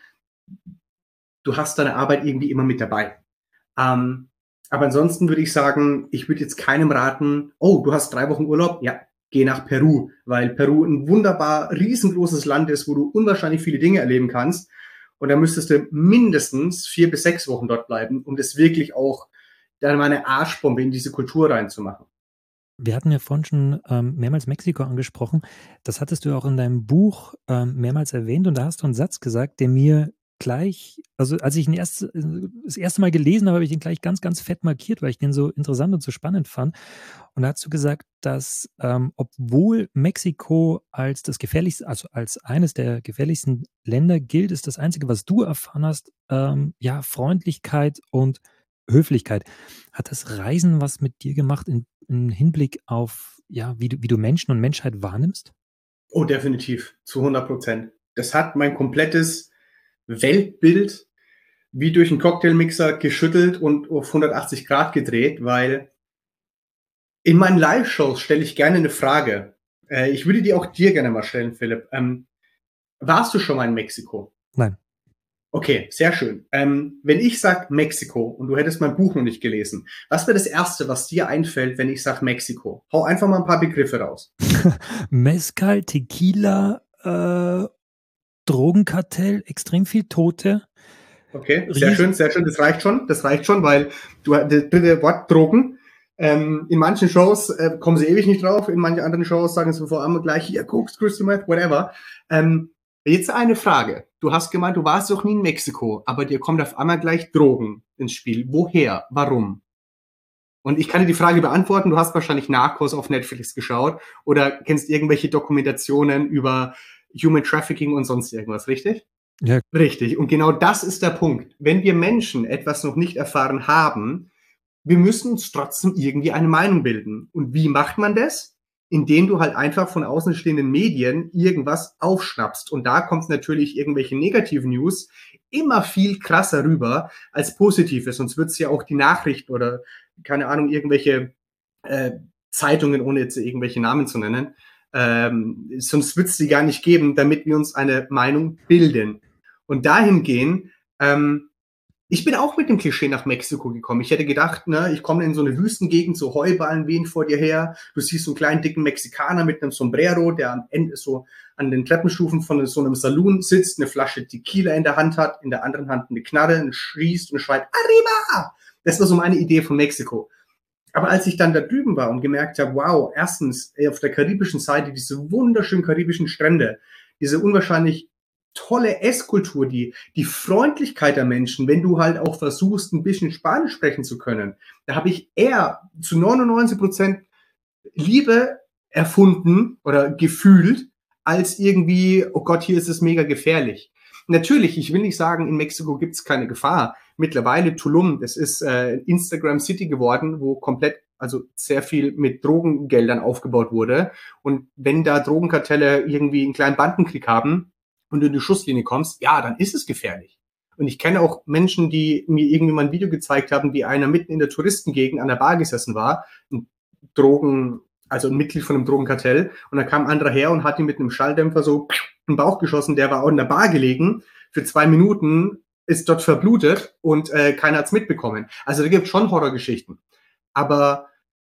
du hast deine Arbeit irgendwie immer mit dabei. Ähm, aber ansonsten würde ich sagen, ich würde jetzt keinem raten, oh, du hast drei Wochen Urlaub, ja, geh nach Peru, weil Peru ein wunderbar riesengroßes Land ist, wo du unwahrscheinlich viele Dinge erleben kannst. Und da müsstest du mindestens vier bis sechs Wochen dort bleiben, um das wirklich auch dann mal eine Arschbombe in diese Kultur reinzumachen. Wir hatten ja vorhin schon ähm, mehrmals Mexiko angesprochen. Das hattest du auch in deinem Buch ähm, mehrmals erwähnt und da hast du einen Satz gesagt, der mir gleich, also als ich ihn erst, das erste Mal gelesen habe, habe ich ihn gleich ganz, ganz fett markiert, weil ich den so interessant und so spannend fand. Und da hast du gesagt, dass ähm, obwohl Mexiko als das gefährlichste, also als eines der gefährlichsten Länder gilt, ist das Einzige, was du erfahren hast, ähm, ja, Freundlichkeit und Höflichkeit. Hat das Reisen was mit dir gemacht in, in Hinblick auf, ja, wie du, wie du Menschen und Menschheit wahrnimmst? Oh, definitiv, zu hundert Prozent. Das hat mein komplettes Weltbild wie durch einen Cocktailmixer geschüttelt und auf hundertachtzig Grad gedreht, weil in meinen Live-Shows stelle ich gerne eine Frage. Äh, ich würde die auch dir gerne mal stellen, Philipp. Ähm, warst du schon mal in Mexiko? Nein. Okay, sehr schön. Ähm, wenn ich sage Mexiko und du hättest mein Buch noch nicht gelesen, was wäre das Erste, was dir einfällt, wenn ich sage Mexiko? Hau einfach mal ein paar Begriffe raus. Mezcal, Tequila, äh, Drogenkartell, extrem viel Tote. Okay, sehr Ries schön, sehr schön. Das reicht schon. Das reicht schon, weil du das dritte Wort Drogen. Ähm, in manchen Shows äh, kommen sie ewig nicht drauf, in manchen anderen Shows sagen sie vor allem gleich, hier, Koks, Crystal Meth, whatever. Ähm, jetzt eine Frage. Du hast gemeint, du warst doch nie in Mexiko, aber dir kommt auf einmal gleich Drogen ins Spiel. Woher? Warum? Und ich kann dir die Frage beantworten, du hast wahrscheinlich Narcos auf Netflix geschaut oder kennst irgendwelche Dokumentationen über Human Trafficking und sonst irgendwas, richtig? Ja. Richtig. Und genau das ist der Punkt. Wenn wir Menschen etwas noch nicht erfahren haben, wir müssen uns trotzdem irgendwie eine Meinung bilden. Und wie macht man das? Indem du halt einfach von außenstehenden Medien irgendwas aufschnappst. Und da kommt natürlich irgendwelche negativen News immer viel krasser rüber als Positives. Sonst wird es ja auch die Nachrichten oder, keine Ahnung, irgendwelche äh, Zeitungen, ohne jetzt irgendwelche Namen zu nennen, ähm, sonst wird es sie gar nicht geben, damit wir uns eine Meinung bilden. Und dahingehend, ähm, ich bin auch mit dem Klischee nach Mexiko gekommen. Ich hätte gedacht, ne, ich komme in so eine Wüstengegend, so Heuballen wehen vor dir her. Du siehst so einen kleinen, dicken Mexikaner mit einem Sombrero, der am Ende so an den Treppenstufen von so einem Saloon sitzt, eine Flasche Tequila in der Hand hat, in der anderen Hand eine Knarre und schießt und schreit, Arriba! Das war so meine Idee von Mexiko. Aber als ich dann da drüben war und gemerkt habe, wow, erstens auf der karibischen Seite diese wunderschönen karibischen Strände, diese unwahrscheinlich tolle Esskultur, die, die Freundlichkeit der Menschen, wenn du halt auch versuchst, ein bisschen Spanisch sprechen zu können, da habe ich eher zu neunundneunzig Prozent Liebe erfunden oder gefühlt, als irgendwie, oh Gott, hier ist es mega gefährlich. Natürlich, ich will nicht sagen, in Mexiko gibt es keine Gefahr. Mittlerweile Tulum, das ist äh, Instagram City geworden, wo komplett, also sehr viel mit Drogengeldern aufgebaut wurde. Und wenn da Drogenkartelle irgendwie einen kleinen Bandenkrieg haben und du in die Schusslinie kommst, ja, dann ist es gefährlich. Und ich kenne auch Menschen, die mir irgendwie mal ein Video gezeigt haben, wie einer mitten in der Touristengegend an der Bar gesessen war, ein Drogen, also ein Mitglied von einem Drogenkartell, und dann kam ein anderer her und hat ihn mit einem Schalldämpfer so in den Bauch geschossen, der war auch in der Bar gelegen, für zwei Minuten ist dort verblutet und äh, keiner hat's mitbekommen. Also da gibt es schon Horrorgeschichten. Aber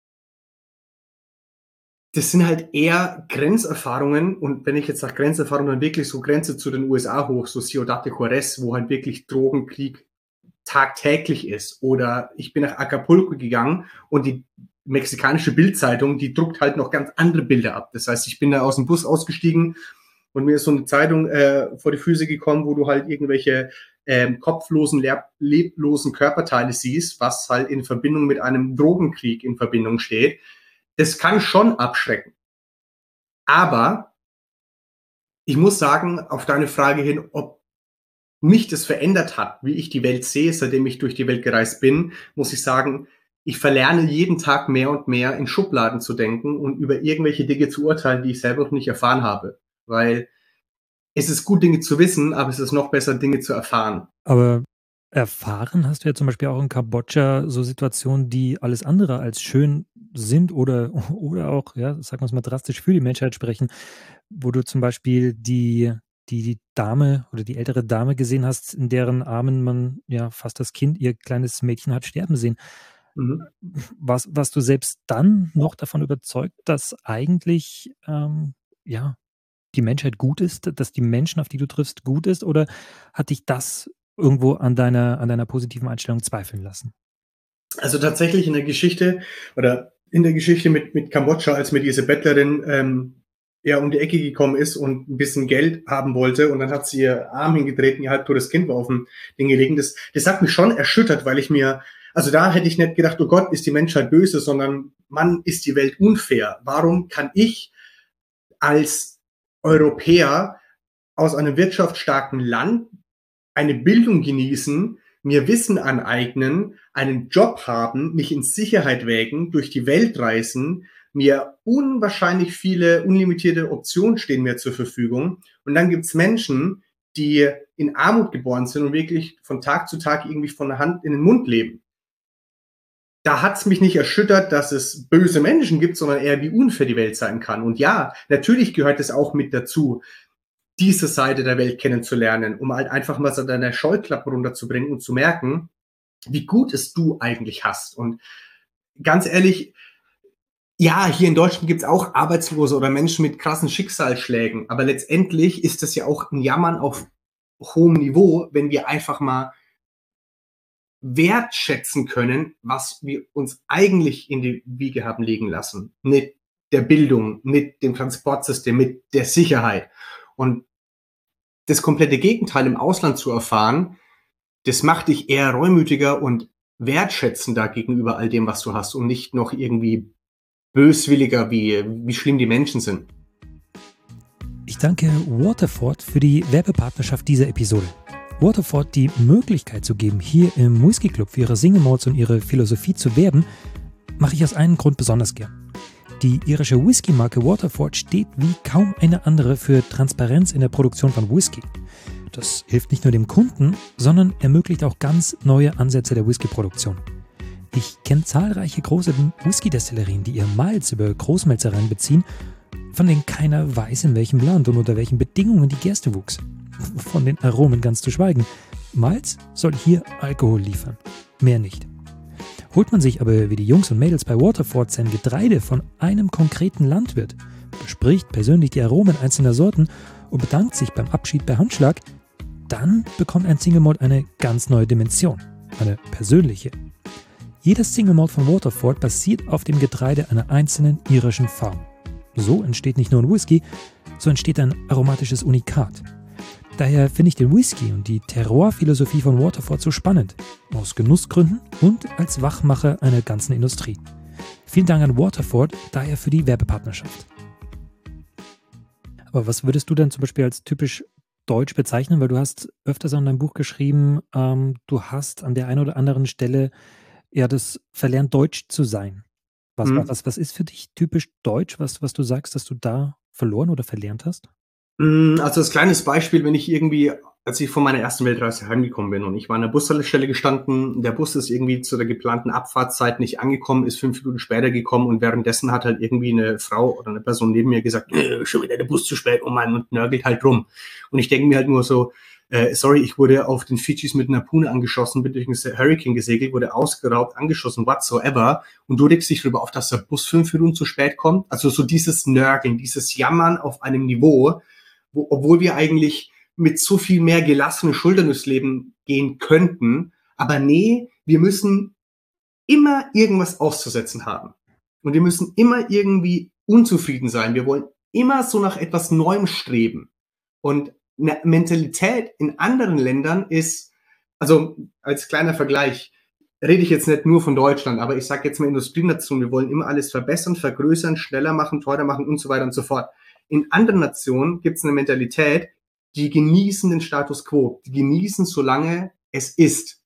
das sind halt eher Grenzerfahrungen, und wenn ich jetzt sage Grenzerfahrungen, dann wirklich so Grenze zu den U S A hoch, so Ciudad de Juarez, wo halt wirklich Drogenkrieg tagtäglich ist. Oder ich bin nach Acapulco gegangen und die mexikanische Bildzeitung, die druckt halt noch ganz andere Bilder ab. Das heißt, ich bin da aus dem Bus ausgestiegen und mir ist so eine Zeitung äh, vor die Füße gekommen, wo du halt irgendwelche ähm, kopflosen, leblosen Körperteile siehst, was halt in Verbindung mit einem Drogenkrieg in Verbindung steht. Das kann schon abschrecken. Aber ich muss sagen, auf deine Frage hin, ob mich das verändert hat, wie ich die Welt sehe, seitdem ich durch die Welt gereist bin, muss ich sagen, ich verlerne jeden Tag mehr und mehr in Schubladen zu denken und über irgendwelche Dinge zu urteilen, die ich selber noch nicht erfahren habe. Weil es ist gut, Dinge zu wissen, aber es ist noch besser, Dinge zu erfahren. Aber erfahren hast du ja zum Beispiel auch in Kambodscha so Situationen, die alles andere als schön sind oder, oder auch, ja, sagen wir es mal drastisch, für die Menschheit sprechen, wo du zum Beispiel die, die, die Dame oder die ältere Dame gesehen hast, in deren Armen man ja fast das Kind, ihr kleines Mädchen hat sterben sehen. Mhm. Warst, warst du selbst dann noch davon überzeugt, dass eigentlich, ähm, ja, die Menschheit gut ist, dass die Menschen, auf die du triffst, gut ist, oder hat dich das irgendwo an deiner, an deiner positiven Einstellung zweifeln lassen? Also tatsächlich in der Geschichte oder in der Geschichte mit, mit Kambodscha, als mir diese Bettlerin ähm, ja um die Ecke gekommen ist und ein bisschen Geld haben wollte und dann hat sie ihr Arm hingetreten, ihr halbtotes Kind war auf dem Ding gelegen. Das, das hat mich schon erschüttert, weil ich mir, also da hätte ich nicht gedacht, oh Gott, ist die Menschheit böse, sondern Mann, ist die Welt unfair. Warum kann ich als Europäer aus einem wirtschaftsstarken Land eine Bildung genießen, mir Wissen aneignen, einen Job haben, mich in Sicherheit wägen, durch die Welt reisen, mir unwahrscheinlich viele unlimitierte Optionen stehen mir zur Verfügung. Und dann gibt's Menschen, die in Armut geboren sind und wirklich von Tag zu Tag irgendwie von der Hand in den Mund leben. Da hat's mich nicht erschüttert, dass es böse Menschen gibt, sondern eher wie unfair die Welt sein kann. Und ja, natürlich gehört es auch mit dazu, diese Seite der Welt kennenzulernen, um halt einfach mal so deine Scheuklappen runterzubringen und zu merken, wie gut es du eigentlich hast. Und ganz ehrlich, ja, hier in Deutschland gibt's auch Arbeitslose oder Menschen mit krassen Schicksalsschlägen, aber letztendlich ist das ja auch ein Jammern auf hohem Niveau, wenn wir einfach mal wertschätzen können, was wir uns eigentlich in die Wiege haben legen lassen. Mit der Bildung, mit dem Transportsystem, mit der Sicherheit. Und das komplette Gegenteil im Ausland zu erfahren, das macht dich eher reumütiger und wertschätzender gegenüber all dem, was du hast und nicht noch irgendwie böswilliger, wie, wie schlimm die Menschen sind. Ich danke Waterford für die Werbepartnerschaft dieser Episode. Waterford die Möglichkeit zu geben, hier im Whisky Club für ihre Single Malts und ihre Philosophie zu werben, mache ich aus einem Grund besonders gern. Die irische Whisky-Marke Waterford steht wie kaum eine andere für Transparenz in der Produktion von Whisky. Das hilft nicht nur dem Kunden, sondern ermöglicht auch ganz neue Ansätze der Whisky-Produktion. Ich kenne zahlreiche große Whisky-Destillerien, die ihr Malz über Großmelzereien beziehen, von denen keiner weiß, in welchem Land und unter welchen Bedingungen die Gerste wuchs. Von den Aromen ganz zu schweigen. Malz soll hier Alkohol liefern, mehr nicht. Holt man sich aber wie die Jungs und Mädels bei Waterford sein Getreide von einem konkreten Landwirt, bespricht persönlich die Aromen einzelner Sorten und bedankt sich beim Abschied per Handschlag, dann bekommt ein Single Malt eine ganz neue Dimension, eine persönliche. Jedes Single Malt von Waterford basiert auf dem Getreide einer einzelnen irischen Farm. So entsteht nicht nur ein Whisky, so entsteht ein aromatisches Unikat. Daher finde ich den Whisky und die Terroir-Philosophie von Waterford so spannend. Aus Genussgründen und als Wachmacher einer ganzen Industrie. Vielen Dank an Waterford daher für die Werbepartnerschaft. Aber was würdest du denn zum Beispiel als typisch deutsch bezeichnen? Weil du hast öfters in deinem Buch geschrieben, ähm, du hast an der einen oder anderen Stelle ja das verlernt, deutsch zu sein. Was, Mhm. was, was ist für dich typisch deutsch, was, was du sagst, dass du da verloren oder verlernt hast? Also als kleines Beispiel, wenn ich irgendwie, als ich von meiner ersten Weltreise heimgekommen bin und ich war an der Bushaltestelle gestanden, der Bus ist irgendwie zu der geplanten Abfahrtszeit nicht angekommen, ist fünf Minuten später gekommen und währenddessen hat halt irgendwie eine Frau oder eine Person neben mir gesagt, äh, schon wieder der Bus zu spät, oh Mann, und nörgelt halt rum. Und ich denke mir halt nur so, äh, sorry, ich wurde auf den Fidschis mit einer Pune angeschossen, bin durch einen Hurricane gesegelt, wurde ausgeraubt, angeschossen, whatsoever. Und du regst dich darüber auf, dass der Bus fünf Minuten zu spät kommt. Also so dieses Nörgeln, dieses Jammern auf einem Niveau, wo, obwohl wir eigentlich mit so viel mehr gelassenen Schultern durchs Leben gehen könnten. Aber nee, wir müssen immer irgendwas auszusetzen haben. Und wir müssen immer irgendwie unzufrieden sein. Wir wollen immer so nach etwas Neuem streben. Und eine Mentalität in anderen Ländern ist, also als kleiner Vergleich, rede ich jetzt nicht nur von Deutschland, aber ich sage jetzt mal Industrienation, wir wollen immer alles verbessern, vergrößern, schneller machen, teurer machen und so weiter und so fort. In anderen Nationen gibt es eine Mentalität, die genießen den Status quo, die genießen, solange es ist.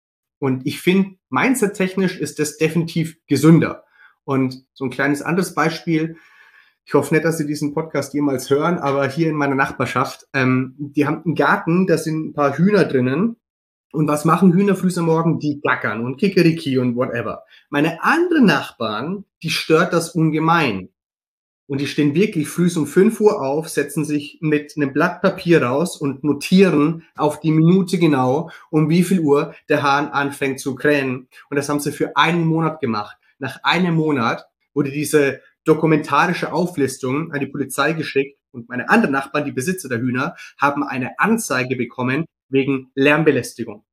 Und ich finde, mindset-technisch ist das definitiv gesünder. Und so ein kleines anderes Beispiel, ich hoffe nicht, dass Sie diesen Podcast jemals hören, aber hier in meiner Nachbarschaft, ähm, die haben einen Garten, da sind ein paar Hühner drinnen. Und was machen Hühner früh am Morgen? Die gackern und Kikeriki und whatever. Meine anderen Nachbarn, die stört das ungemein. Und die stehen wirklich früh um fünf Uhr auf, setzen sich mit einem Blatt Papier raus und notieren auf die Minute genau, um wie viel Uhr der Hahn anfängt zu krähen. Und das haben sie für einen Monat gemacht. Nach einem Monat wurde diese dokumentarische Auflistung an die Polizei geschickt und meine anderen Nachbarn, die Besitzer der Hühner, haben eine Anzeige bekommen wegen Lärmbelästigung.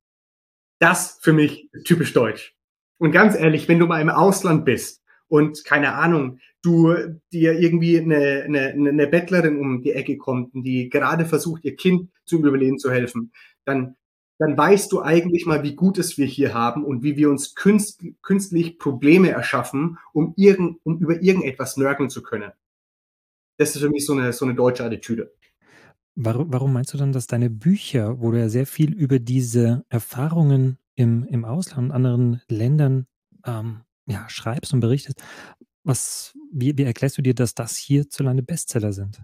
Das für mich ist typisch deutsch. Und ganz ehrlich, wenn du mal im Ausland bist und keine Ahnung, du dir irgendwie eine, eine, eine Bettlerin um die Ecke kommt, die gerade versucht, ihr Kind zum Überleben zu helfen, dann, dann weißt du eigentlich mal, wie gut es wir hier haben und wie wir uns künst, künstlich Probleme erschaffen, um, irgend, um über irgendetwas nörgeln zu können. Das ist für mich so eine, so eine deutsche Attitüde. Warum, warum meinst du dann, dass deine Bücher, wo du ja sehr viel über diese Erfahrungen im, im Ausland und anderen Ländern ähm, ja, schreibst und berichtest, was, wie, wie erklärst du dir, dass das hierzulande Bestseller sind?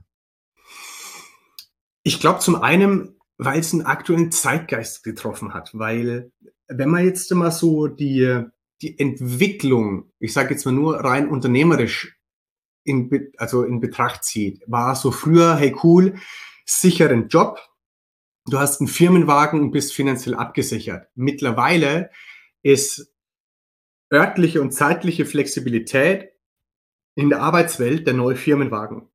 Ich glaube zum einen, weil es einen aktuellen Zeitgeist getroffen hat, weil wenn man jetzt immer so die, die Entwicklung, ich sage jetzt mal nur rein unternehmerisch in, also in Betracht zieht, war so früher, hey cool, sicheren Job, du hast einen Firmenwagen und bist finanziell abgesichert. Mittlerweile ist örtliche und zeitliche Flexibilität in der Arbeitswelt der neue Firmenwagen.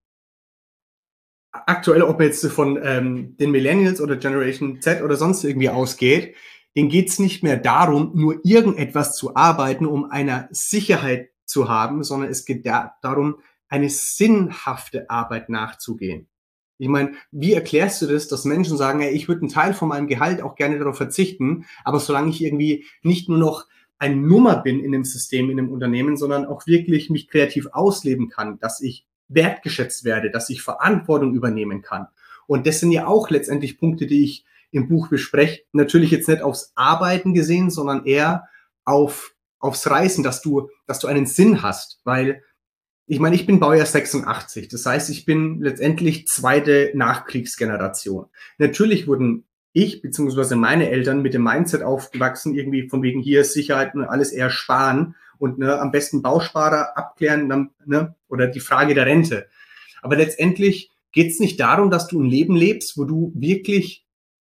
Aktuell, ob man jetzt von ähm, den Millennials oder Generation Z oder sonst irgendwie ausgeht, denen geht's nicht mehr darum, nur irgendetwas zu arbeiten, um eine Sicherheit zu haben, sondern es geht da, darum, eine sinnhafte Arbeit nachzugehen. Ich meine, wie erklärst du das, dass Menschen sagen, ey, ich würde einen Teil von meinem Gehalt auch gerne darauf verzichten, aber solange ich irgendwie nicht nur noch eine Nummer bin in dem System, in dem Unternehmen, sondern auch wirklich mich kreativ ausleben kann, dass ich wertgeschätzt werde, dass ich Verantwortung übernehmen kann. Und das sind ja auch letztendlich Punkte, die ich im Buch bespreche. Natürlich jetzt nicht aufs Arbeiten gesehen, sondern eher auf, aufs Reisen, dass du, dass du einen Sinn hast. Weil, ich meine, ich bin Baujahr sechsundachtzig. Das heißt, ich bin letztendlich zweite Nachkriegsgeneration. Natürlich wurden ich beziehungsweise meine Eltern mit dem Mindset aufgewachsen, irgendwie von wegen hier Sicherheit und alles eher sparen und ne, am besten Bausparer abklären dann, ne, oder die Frage der Rente. Aber letztendlich geht es nicht darum, dass du ein Leben lebst, wo du wirklich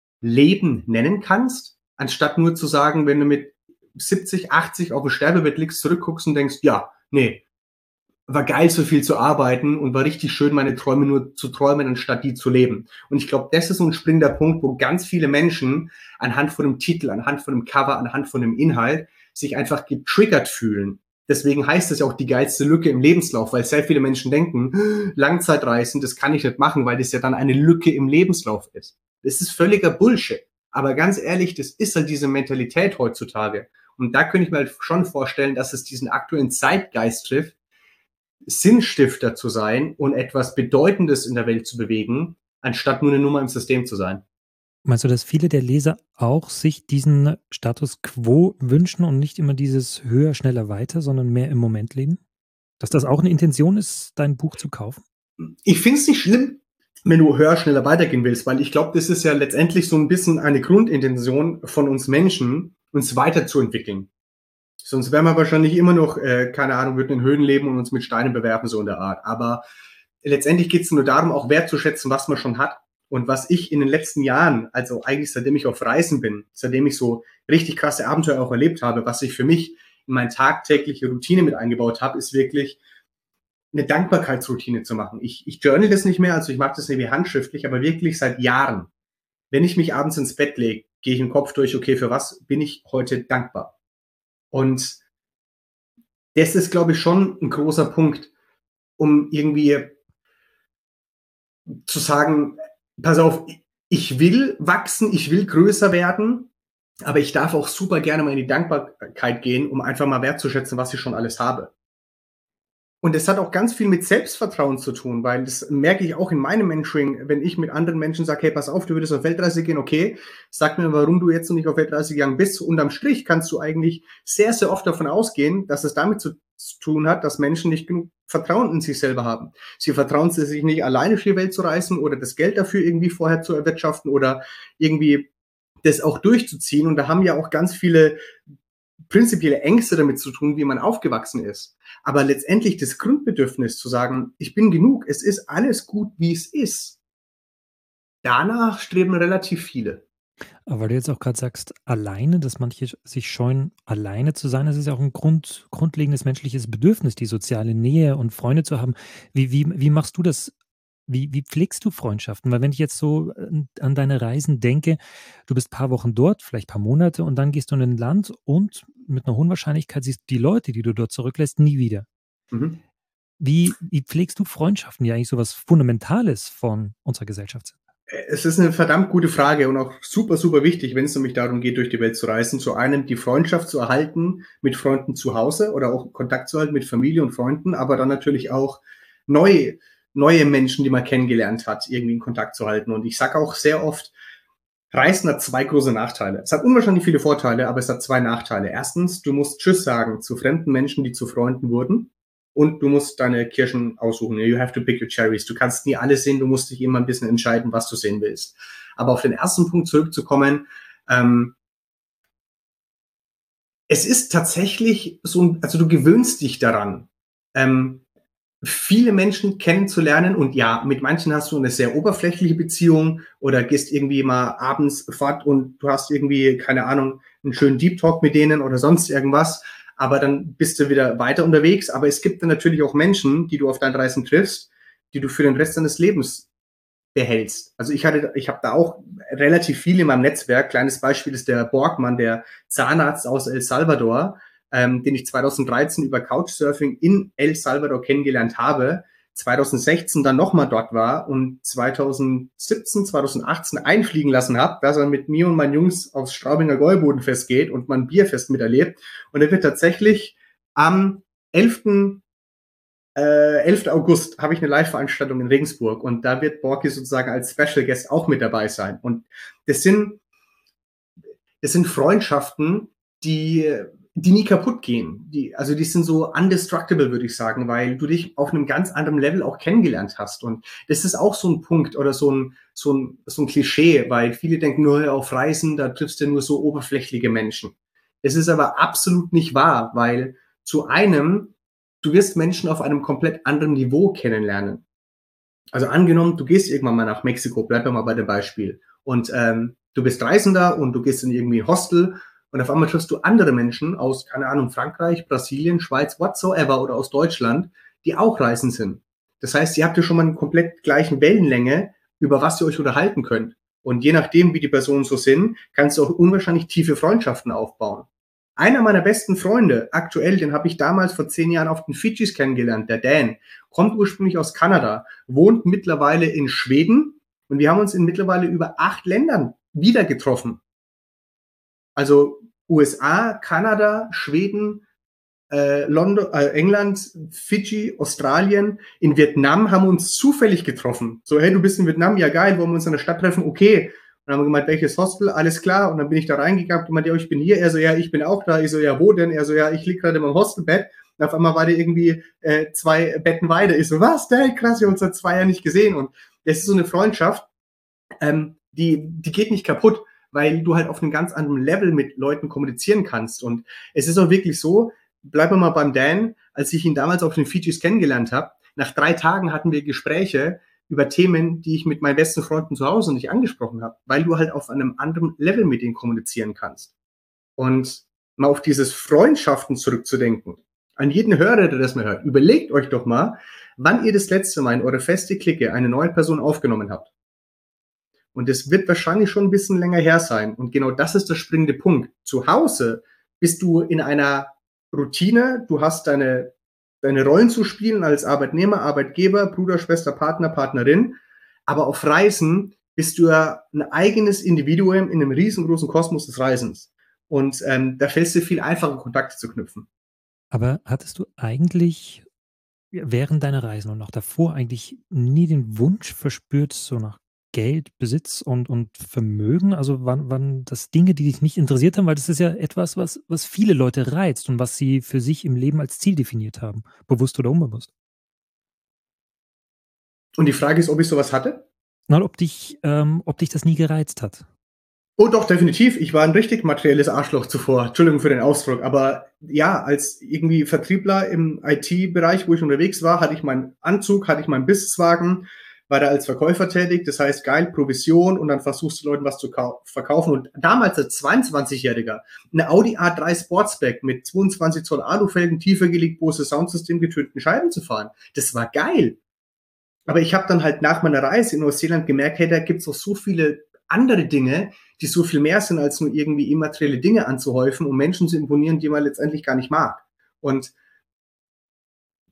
Leben nennen kannst, anstatt nur zu sagen, wenn du mit siebzig, achtzig auf dem Sterbebett liegst, zurückguckst und denkst, ja, nee, war geil, so viel zu arbeiten und war richtig schön, meine Träume nur zu träumen, anstatt die zu leben. Und ich glaube, das ist so ein springender Punkt, wo ganz viele Menschen anhand von einem Titel, anhand von einem Cover, anhand von einem Inhalt sich einfach getriggert fühlen. Deswegen heißt es ja auch die geilste Lücke im Lebenslauf, weil sehr viele Menschen denken, Langzeitreisen, das kann ich nicht machen, weil das ja dann eine Lücke im Lebenslauf ist. Das ist völliger Bullshit. Aber ganz ehrlich, das ist halt diese Mentalität heutzutage. Und da könnte ich mir halt schon vorstellen, dass es diesen aktuellen Zeitgeist trifft, Sinnstifter zu sein und etwas Bedeutendes in der Welt zu bewegen, anstatt nur eine Nummer im System zu sein. Meinst du, dass viele der Leser auch sich diesen Status quo wünschen und nicht immer dieses höher, schneller, weiter, sondern mehr im Moment leben? Dass das auch eine Intention ist, dein Buch zu kaufen? Ich finde es nicht schlimm, wenn du höher, schneller weitergehen willst, weil ich glaube, das ist ja letztendlich so ein bisschen eine Grundintention von uns Menschen, uns weiterzuentwickeln. Sonst wären wir wahrscheinlich immer noch, äh, keine Ahnung, würden in Höhlen leben und uns mit Steinen bewerfen, so in der Art. Aber letztendlich geht es nur darum, auch wertzuschätzen, was man schon hat. Und was ich in den letzten Jahren, also eigentlich seitdem ich auf Reisen bin, seitdem ich so richtig krasse Abenteuer auch erlebt habe, was ich für mich in meine tagtägliche Routine mit eingebaut habe, ist wirklich eine Dankbarkeitsroutine zu machen. Ich, ich journal das nicht mehr, also ich mache das nicht wie handschriftlich, aber wirklich seit Jahren. Wenn ich mich abends ins Bett lege, gehe ich im Kopf durch, okay, für was bin ich heute dankbar? Und das ist, glaube ich, schon ein großer Punkt, um irgendwie zu sagen, pass auf, ich will wachsen, ich will größer werden, aber ich darf auch super gerne mal in die Dankbarkeit gehen, um einfach mal wertzuschätzen, was ich schon alles habe. Und das hat auch ganz viel mit Selbstvertrauen zu tun, weil das merke ich auch in meinem Mentoring, wenn ich mit anderen Menschen sage, hey, pass auf, du würdest auf Weltreise gehen, okay, sag mir, warum du jetzt noch nicht auf Weltreise gegangen bist. Unterm Strich kannst du eigentlich sehr, sehr oft davon ausgehen, dass es damit zu tun hat, dass Menschen nicht genug Vertrauen in sich selber haben. Sie vertrauen sich nicht alleine durch die Welt zu reisen oder das Geld dafür irgendwie vorher zu erwirtschaften oder irgendwie das auch durchzuziehen. Und da haben ja auch ganz viele prinzipielle Ängste damit zu tun, wie man aufgewachsen ist. Aber letztendlich das Grundbedürfnis zu sagen, ich bin genug, es ist alles gut, wie es ist. Danach streben relativ viele. Aber weil du jetzt auch gerade sagst, alleine, dass manche sich scheuen, alleine zu sein, das ist ja auch ein Grund, grundlegendes menschliches Bedürfnis, die soziale Nähe und Freunde zu haben. Wie, wie, wie machst du das? Wie, wie pflegst du Freundschaften? Weil wenn ich jetzt so an, an deine Reisen denke, du bist ein paar Wochen dort, vielleicht ein paar Monate und dann gehst du in ein Land und mit einer hohen Wahrscheinlichkeit siehst du die Leute, die du dort zurücklässt, nie wieder. Mhm. Wie, wie pflegst du Freundschaften, die eigentlich so was Fundamentales von unserer Gesellschaft sind? Es ist eine verdammt gute Frage und auch super, super wichtig, wenn es nämlich darum geht, durch die Welt zu reisen. Zu einem die Freundschaft zu erhalten mit Freunden zu Hause oder auch Kontakt zu halten mit Familie und Freunden, aber dann natürlich auch neue, neue Menschen, die man kennengelernt hat, irgendwie in Kontakt zu halten. Und ich sage auch sehr oft, Reisen hat zwei große Nachteile. Es hat unwahrscheinlich viele Vorteile, aber es hat zwei Nachteile. Erstens, du musst Tschüss sagen zu fremden Menschen, die zu Freunden wurden. Und du musst deine Kirschen aussuchen. You have to pick your cherries. Du kannst nie alles sehen, du musst dich immer ein bisschen entscheiden, was du sehen willst. Aber auf den ersten Punkt zurückzukommen, ähm, es ist tatsächlich so, also du gewöhnst dich daran, ähm, viele Menschen kennenzulernen und ja, mit manchen hast du eine sehr oberflächliche Beziehung oder gehst irgendwie mal abends fort und du hast irgendwie, keine Ahnung, einen schönen Deep Talk mit denen oder sonst irgendwas, aber dann bist du wieder weiter unterwegs. Aber es gibt dann natürlich auch Menschen, die du auf deinen Reisen triffst, die du für den Rest deines Lebens behältst. Also ich hatte, ich habe da auch relativ viel in meinem Netzwerk. Kleines Beispiel ist der Borgmann, der Zahnarzt aus El Salvador, ähm, den ich zweitausenddreizehn über Couchsurfing in El Salvador kennengelernt habe, zweitausendsechzehn dann nochmal dort war und zweitausendsiebzehn, zweitausendachtzehn einfliegen lassen habe, dass er mit mir und meinen Jungs aufs Straubinger Gäubodenfest geht und man ein Bierfest miterlebt. Und er wird tatsächlich am elften Äh, elften August habe ich eine Live-Veranstaltung in Regensburg und da wird Borki sozusagen als Special Guest auch mit dabei sein. Und das sind, das sind Freundschaften, die, die nie kaputt gehen. Die, also die sind so undestructible, würde ich sagen, weil du dich auf einem ganz anderen Level auch kennengelernt hast. Und das ist auch so ein Punkt oder so ein, so ein, so ein Klischee, weil viele denken nur auf Reisen, da triffst du nur so oberflächliche Menschen. Es ist aber absolut nicht wahr, weil zu einem du wirst Menschen auf einem komplett anderen Niveau kennenlernen. Also angenommen, du gehst irgendwann mal nach Mexiko, bleib mal bei dem Beispiel, und ähm, du bist Reisender und du gehst in irgendwie ein Hostel und auf einmal triffst du andere Menschen aus, keine Ahnung, Frankreich, Brasilien, Schweiz, whatsoever oder aus Deutschland, die auch reisen sind. Das heißt, ihr habt ja schon mal eine komplett gleichen Wellenlänge, über was ihr euch unterhalten könnt. Und je nachdem, wie die Personen so sind, kannst du auch unwahrscheinlich tiefe Freundschaften aufbauen. Einer meiner besten Freunde, aktuell, den habe ich damals vor zehn Jahren auf den Fidschis kennengelernt, der Dan, kommt ursprünglich aus Kanada, wohnt mittlerweile in Schweden und wir haben uns in mittlerweile über acht Ländern wieder getroffen. Also U S A, Kanada, Schweden, äh, London, äh, England, Fidschi, Australien. In Vietnam haben wir uns zufällig getroffen. So, hey, du bist in Vietnam, ja geil, wollen wir uns in der Stadt treffen? Okay. Und dann haben wir gemeint, welches Hostel? Alles klar. Und dann bin ich da reingegangen und meinte, ja, ich bin hier. Er so, ja, ich bin auch da. Ich so, ja, wo denn? Er so, ja, ich lieg gerade in meinem Hostelbett. Und auf einmal war der irgendwie äh, zwei Betten weiter. Ich so, was? Der krass, wir haben uns seit zwei Jahren nicht gesehen. Und das ist so eine Freundschaft, ähm, die, die geht nicht kaputt, weil du halt auf einem ganz anderen Level mit Leuten kommunizieren kannst. Und es ist auch wirklich so, bleiben wir mal beim Dan, als ich ihn damals auf den Fidschis kennengelernt habe, nach drei Tagen hatten wir Gespräche über Themen, die ich mit meinen besten Freunden zu Hause nicht angesprochen habe, weil du halt auf einem anderen Level mit denen kommunizieren kannst. Und mal auf dieses Freundschaften zurückzudenken, an jeden Hörer, der das mal hört, überlegt euch doch mal, wann ihr das letzte Mal in eure feste Clique eine neue Person aufgenommen habt. Und das wird wahrscheinlich schon ein bisschen länger her sein. Und genau das ist der springende Punkt. Zu Hause bist du in einer Routine, du hast deine, deine Rollen zu spielen als Arbeitnehmer, Arbeitgeber, Bruder, Schwester, Partner, Partnerin. Aber auf Reisen bist du ja ein eigenes Individuum in einem riesengroßen Kosmos des Reisens. Und ähm, da fällt es dir viel einfacher, Kontakte zu knüpfen. Aber hattest du eigentlich während deiner Reisen und auch davor eigentlich nie den Wunsch verspürt, so nach Geld, Besitz und, und Vermögen? Also waren, waren das Dinge, die dich nicht interessiert haben? Weil das ist ja etwas, was, was viele Leute reizt und was sie für sich im Leben als Ziel definiert haben, bewusst oder unbewusst. Und die Frage ist, ob ich sowas hatte? Na, ob dich, ähm, ob dich das nie gereizt hat. Oh doch, definitiv. Ich war ein richtig materielles Arschloch zuvor. Entschuldigung für den Ausdruck. Aber ja, als irgendwie Vertriebler im I T-Bereich, wo ich unterwegs war, hatte ich meinen Anzug, hatte ich meinen Businesswagen, war da als Verkäufer tätig. Das heißt, geil, Provision und dann versuchst du Leuten was zu verkaufen. Und damals als zweiundzwanzigjähriger eine Audi A drei Sportsback mit zweiundzwanzig Zoll Alufelgen, tiefer gelegt, Bose Soundsystem, getönten Scheiben zu fahren. Das war geil. Aber ich habe dann halt nach meiner Reise in Neuseeland gemerkt, hey, da gibt's auch so viele andere Dinge, die so viel mehr sind, als nur irgendwie immaterielle Dinge anzuhäufen, um Menschen zu imponieren, die man letztendlich gar nicht mag. Und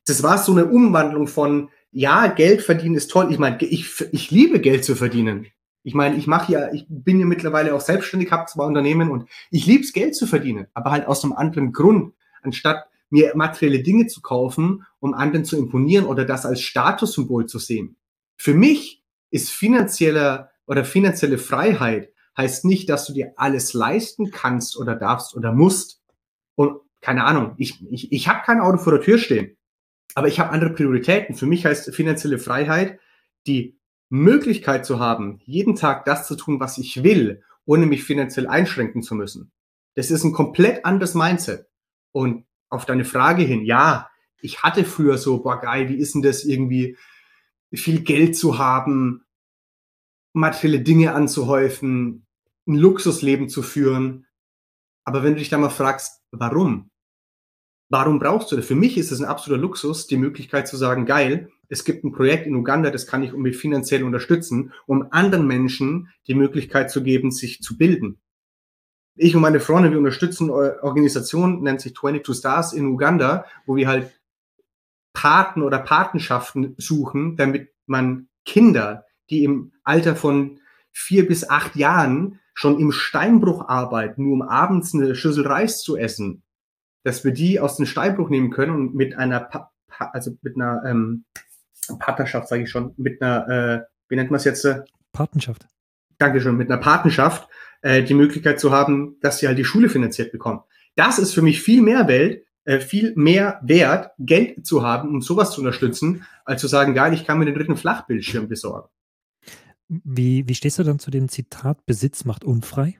das war so eine Umwandlung von, ja, Geld verdienen ist toll. Ich meine, ich, ich liebe Geld zu verdienen. Ich meine, ich mache ja, ich bin ja mittlerweile auch selbstständig, habe zwei Unternehmen und ich liebe es, Geld zu verdienen, aber halt aus einem anderen Grund, anstatt mir materielle Dinge zu kaufen, um anderen zu imponieren oder das als Statussymbol zu sehen. Für mich ist finanzieller oder finanzielle Freiheit heißt nicht, dass du dir alles leisten kannst oder darfst oder musst. Und keine Ahnung, ich, ich, ich habe kein Auto vor der Tür stehen, aber ich habe andere Prioritäten. Für mich heißt finanzielle Freiheit, die Möglichkeit zu haben, jeden Tag das zu tun, was ich will, ohne mich finanziell einschränken zu müssen. Das ist ein komplett anderes Mindset. Und auf deine Frage hin, ja, ich hatte früher so, boah geil, wie ist denn das irgendwie, viel Geld zu haben, materielle Dinge anzuhäufen, ein Luxusleben zu führen. Aber wenn du dich da mal fragst, warum? Warum brauchst du das? Für mich ist es ein absoluter Luxus, die Möglichkeit zu sagen, geil, es gibt ein Projekt in Uganda, das kann ich mich finanziell unterstützen, um anderen Menschen die Möglichkeit zu geben, sich zu bilden. Ich und meine Freunde, wir unterstützen eine Organisation, nennt sich zweiundzwanzig Stars in Uganda, wo wir halt Paten oder Patenschaften suchen, damit man Kinder, die im Alter von vier bis acht Jahren schon im Steinbruch arbeiten, nur um abends eine Schüssel Reis zu essen, dass wir die aus dem Steinbruch nehmen können und mit einer, pa also mit einer ähm, Partnerschaft, sage ich schon, mit einer, äh, wie nennt man es jetzt? Äh? Patenschaft. Dankeschön, mit einer Patenschaft äh, die Möglichkeit zu haben, dass sie halt die Schule finanziert bekommen. Das ist für mich viel mehr Welt, äh, viel mehr wert, Geld zu haben, um sowas zu unterstützen, als zu sagen, geil, ich kann mir den dritten Flachbildschirm besorgen. Wie, wie stehst du dann zu dem Zitat, Besitz macht unfrei?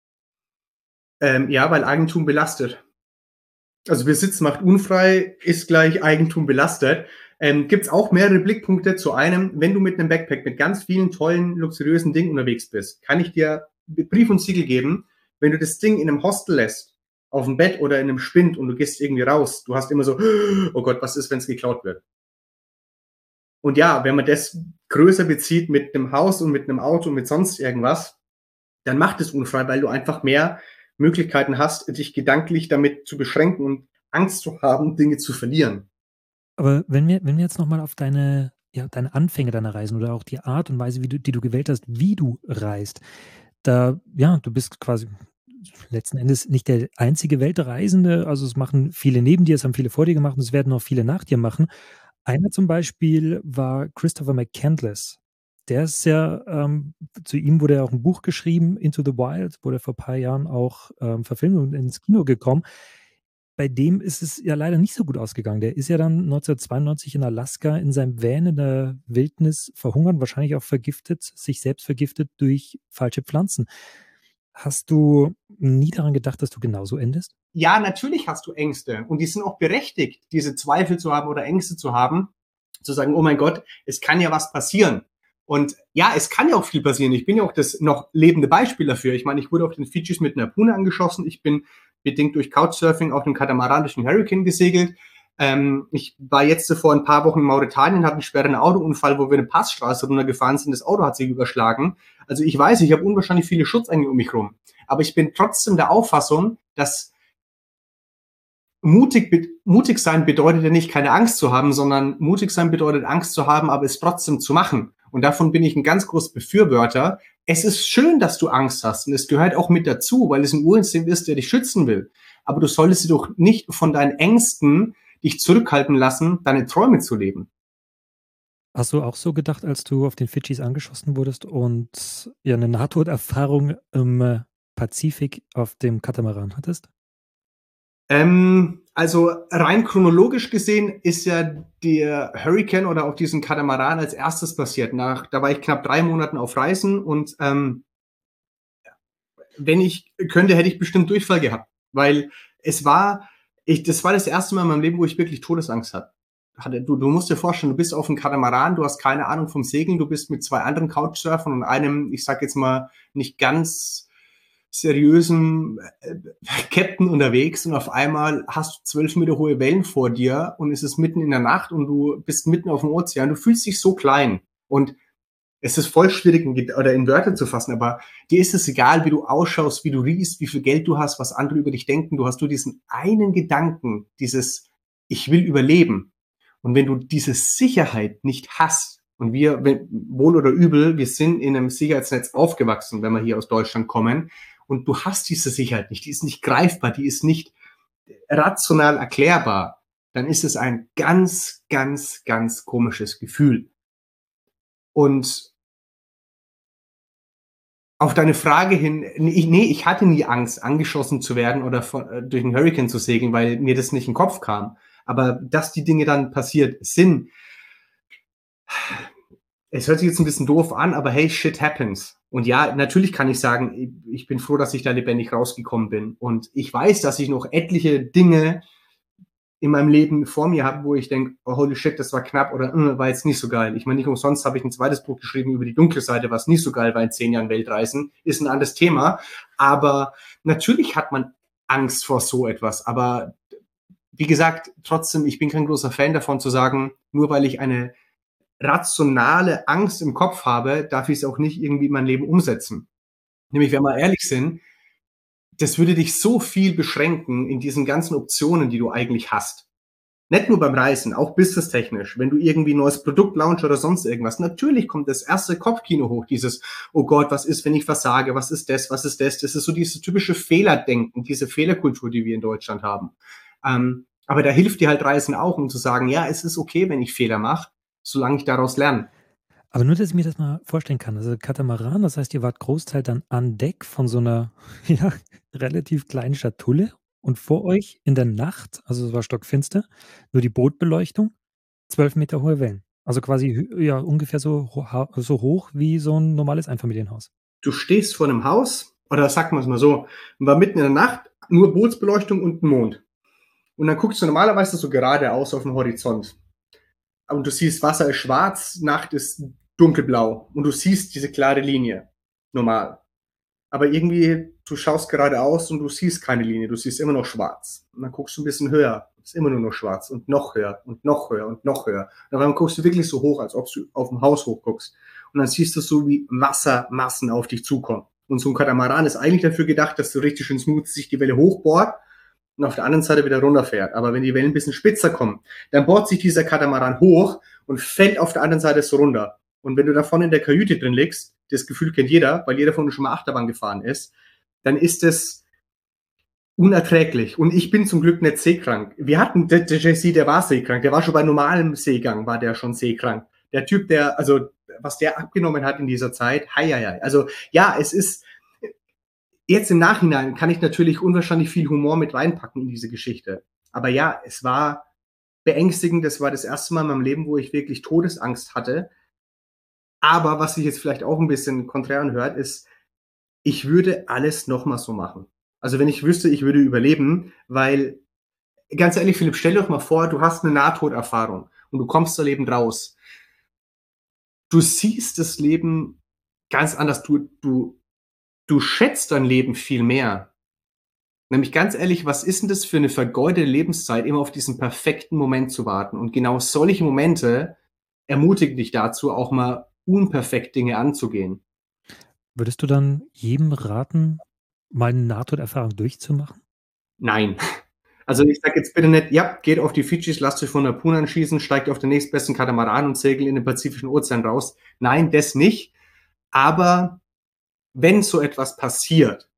Ähm, ja, weil Eigentum belastet. Also Besitz macht unfrei ist gleich Eigentum belastet. Ähm, Gibt es auch mehrere Blickpunkte. Zu einem, wenn du mit einem Backpack mit ganz vielen tollen, luxuriösen Dingen unterwegs bist, kann ich dir Brief und Siegel geben, wenn du das Ding in einem Hostel lässt, auf dem Bett oder in einem Spind und du gehst irgendwie raus, du hast immer so, oh Gott, was ist, wenn es geklaut wird? Und ja, wenn man das größer bezieht mit einem Haus und mit einem Auto und mit sonst irgendwas, dann macht es unfrei, weil du einfach mehr Möglichkeiten hast, dich gedanklich damit zu beschränken und Angst zu haben, Dinge zu verlieren. Aber wenn wir, wenn wir jetzt nochmal auf deine, ja, deine Anfänge deiner Reisen oder auch die Art und Weise, wie du, die du gewählt hast, wie du reist, da, ja, du bist quasi letzten Endes nicht der einzige Weltreisende, also es machen viele neben dir, es haben viele vor dir gemacht und es werden auch viele nach dir machen. Einer zum Beispiel war Christopher McCandless. Der ist ja, ähm, zu ihm wurde ja auch ein Buch geschrieben, Into the Wild, wurde vor ein paar Jahren auch ähm, verfilmt und ins Kino gekommen. Bei dem ist es ja leider nicht so gut ausgegangen. Der ist ja dann neunzehnhundertzweiundneunzig in Alaska in seinem Van in der Wildnis verhungert, wahrscheinlich auch vergiftet, sich selbst vergiftet durch falsche Pflanzen. Hast du nie daran gedacht, dass du genauso endest? Ja, natürlich hast du Ängste und die sind auch berechtigt, diese Zweifel zu haben oder Ängste zu haben, zu sagen, oh mein Gott, es kann ja was passieren. Und ja, es kann ja auch viel passieren. Ich bin ja auch das noch lebende Beispiel dafür. Ich meine, ich wurde auf den Fidschis mit einer Harpune angeschossen. Ich bin bedingt durch Couchsurfing auf dem Katamaran durch den Hurricane gesegelt. Ähm, ich war jetzt vor ein paar Wochen in Mauretanien, hatte einen schweren Autounfall, wo wir eine Passstraße runtergefahren sind. Das Auto hat sich überschlagen. Also ich weiß, ich habe unwahrscheinlich viele Schutzengel um mich rum. Aber ich bin trotzdem der Auffassung, dass mutig, mutig sein bedeutet ja nicht, keine Angst zu haben, sondern mutig sein bedeutet, Angst zu haben, aber es trotzdem zu machen. Und davon bin ich ein ganz großer Befürworter. Es ist schön, dass du Angst hast und es gehört auch mit dazu, weil es ein Urinstinkt ist, der dich schützen will. Aber du solltest sie doch nicht von deinen Ängsten dich zurückhalten lassen, deine Träume zu leben. Hast du auch so gedacht, als du auf den Fidschis angeschossen wurdest und ja eine Nahtoderfahrung im Pazifik auf dem Katamaran hattest? Ähm, also rein chronologisch gesehen ist ja der Hurricane oder auf diesen Katamaran als erstes passiert. Nach, da war ich knapp drei Monaten auf Reisen und ähm, wenn ich könnte, hätte ich bestimmt Durchfall gehabt, weil es war, ich, das war das erste Mal in meinem Leben, wo ich wirklich Todesangst hatte. Du, du musst dir vorstellen, du bist auf dem Katamaran, du hast keine Ahnung vom Segeln, du bist mit zwei anderen Couchsurfern und einem, ich sag jetzt mal, nicht ganz seriösen äh, Captain unterwegs und auf einmal hast du zwölf Meter hohe Wellen vor dir und es ist mitten in der Nacht und du bist mitten auf dem Ozean, du fühlst dich so klein und es ist voll schwierig in, oder in Wörter zu fassen, aber dir ist es egal, wie du ausschaust, wie du riechst, wie viel Geld du hast, was andere über dich denken, du hast nur diesen einen Gedanken, dieses ich will überleben. Und wenn du diese Sicherheit nicht hast, und wir, wenn, wohl oder übel, wir sind in einem Sicherheitsnetz aufgewachsen, wenn wir hier aus Deutschland kommen, und du hast diese Sicherheit nicht, die ist nicht greifbar, die ist nicht rational erklärbar, dann ist es ein ganz, ganz, ganz komisches Gefühl. Und auf deine Frage hin, ich, nee, ich hatte nie Angst, angeschossen zu werden oder von, äh, durch einen Hurricane zu segeln, weil mir das nicht in den Kopf kam. Aber dass die Dinge dann passiert sind, es hört sich jetzt ein bisschen doof an, aber hey, shit happens. Und ja, natürlich kann ich sagen, ich bin froh, dass ich da lebendig rausgekommen bin. Und ich weiß, dass ich noch etliche Dinge in meinem Leben vor mir habe, wo ich denke, oh, holy shit, das war knapp oder äh, war jetzt nicht so geil. Ich meine, nicht umsonst habe ich ein zweites Buch geschrieben über die dunkle Seite, was nicht so geil war in zehn Jahren Weltreisen. Ist ein anderes Thema. Aber natürlich hat man Angst vor so etwas. Aber wie gesagt, trotzdem, ich bin kein großer Fan davon zu sagen, nur weil ich eine rationale Angst im Kopf habe, darf ich es auch nicht irgendwie in mein Leben umsetzen. Nämlich, wenn wir ehrlich sind, das würde dich so viel beschränken in diesen ganzen Optionen, die du eigentlich hast. Nicht nur beim Reisen, auch businesstechnisch. Wenn du irgendwie ein neues Produkt launchst oder sonst irgendwas, natürlich kommt das erste Kopfkino hoch, dieses, oh Gott, was ist, wenn ich was sage, was ist das, was ist das? Das ist so dieses typische Fehlerdenken, diese Fehlerkultur, die wir in Deutschland haben. Ähm, aber da hilft dir halt Reisen auch, um zu sagen, ja, es ist okay, wenn ich Fehler mache, solange ich daraus lerne. Aber nur, dass ich mir das mal vorstellen kann. Also Katamaran, das heißt, ihr wart Großteil dann an Deck von so einer ja, relativ kleinen Schatulle und vor euch in der Nacht, also es war stockfinster, nur die Bootbeleuchtung, zwölf Meter hohe Wellen. Also quasi hö- ja, ungefähr so, ho- so hoch wie so ein normales Einfamilienhaus. Du stehst vor einem Haus, oder sagen wir es mal so, war mitten in der Nacht, nur Bootsbeleuchtung und ein Mond. Und dann guckst du normalerweise so geradeaus auf den Horizont. Und du siehst, Wasser ist schwarz, Nacht ist dunkelblau. Und du siehst diese klare Linie. Normal. Aber irgendwie, du schaust geradeaus und du siehst keine Linie. Du siehst immer noch schwarz. Und dann guckst du ein bisschen höher. Ist immer nur noch schwarz. Und noch höher. Und noch höher. Und noch höher. Und dann guckst du wirklich so hoch, als ob du auf dem Haus hochguckst. Und dann siehst du so, wie Wassermassen auf dich zukommen. Und so ein Katamaran ist eigentlich dafür gedacht, dass du richtig schön smooth sich die Welle hochbohrt und auf der anderen Seite wieder runterfährt. Aber wenn die Wellen ein bisschen spitzer kommen, dann bohrt sich dieser Katamaran hoch und fällt auf der anderen Seite so runter. Und wenn du davon in der Kajüte drin liegst, das Gefühl kennt jeder, weil jeder von uns schon mal Achterbahn gefahren ist, dann ist es unerträglich. Und ich bin zum Glück nicht seekrank. Wir hatten, der, der J C, der war seekrank. Der war schon bei normalem Seegang, war der schon seekrank. Der Typ, der, also, was der abgenommen hat in dieser Zeit, hei, hei, hei. Also, ja, es ist, jetzt im Nachhinein kann ich natürlich unwahrscheinlich viel Humor mit reinpacken in diese Geschichte. Aber ja, es war beängstigend. Das war das erste Mal in meinem Leben, wo ich wirklich Todesangst hatte. Aber was sich jetzt vielleicht auch ein bisschen konträr anhört, ist, ich würde alles nochmal so machen. Also wenn ich wüsste, ich würde überleben, weil, ganz ehrlich, Philipp, stell dir doch mal vor, du hast eine Nahtoderfahrung und du kommst da lebend raus. Du siehst das Leben ganz anders. Du, du, du schätzt dein Leben viel mehr. Nämlich ganz ehrlich, was ist denn das für eine vergeudete Lebenszeit, immer auf diesen perfekten Moment zu warten? Und genau solche Momente ermutigen dich dazu, auch mal unperfekt Dinge anzugehen. Würdest du dann jedem raten, mal eine Nahtoderfahrung durchzumachen? Nein. Also ich sage jetzt bitte nicht, ja, geht auf die Fidschis, lasst euch von der Harpunen schießen, steigt auf den nächstbesten Katamaran und segelt in den Pazifischen Ozean raus. Nein, das nicht. Aber wenn so etwas passiert,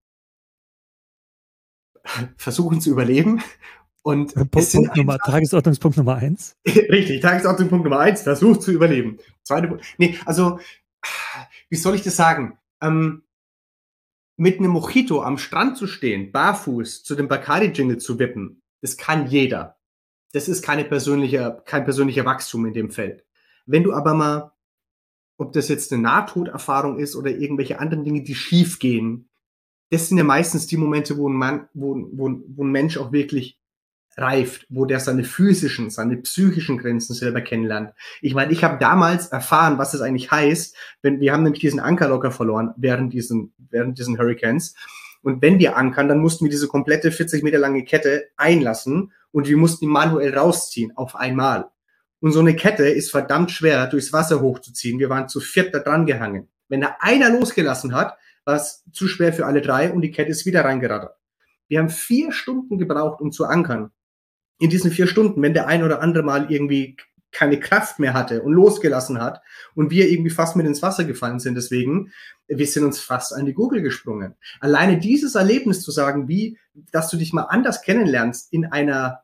versuchen zu überleben. Und Punkt, es sind Punkt Nummer, Tagesordnungspunkt Nummer eins. richtig, Tagesordnungspunkt Nummer eins, versucht zu überleben. Zweite Punkt. Nee, also, wie soll ich das sagen? Ähm, mit einem Mojito am Strand zu stehen, barfuß, zu dem Bacardi-Jingle zu wippen, das kann jeder. Das ist keine persönliche, kein persönlicher Wachstum in dem Feld. Wenn du aber mal, ob das jetzt eine Nahtoderfahrung ist oder irgendwelche anderen Dinge, die schief gehen, das sind ja meistens die Momente, wo ein, Mann, wo, wo, wo ein Mensch auch wirklich reift, wo der seine physischen, seine psychischen Grenzen selber kennenlernt. Ich meine, ich habe damals erfahren, was es eigentlich heißt, wenn wir haben nämlich diesen Anker locker verloren während diesen, während diesen Hurricanes. Und wenn wir ankern, dann mussten wir diese komplette vierzig Meter lange Kette einlassen und wir mussten die manuell rausziehen auf einmal. Und so eine Kette ist verdammt schwer durchs Wasser hochzuziehen. Wir waren zu viert da dran gehangen. Wenn da einer losgelassen hat, war es zu schwer für alle drei und die Kette ist wieder reingerattert. Wir haben vier Stunden gebraucht, um zu ankern. In diesen vier Stunden, wenn der ein oder andere mal irgendwie keine Kraft mehr hatte und losgelassen hat und wir irgendwie fast mit ins Wasser gefallen sind. Deswegen, wir sind uns fast an die Gurgel gesprungen. Alleine dieses Erlebnis zu sagen, wie, dass du dich mal anders kennenlernst in einer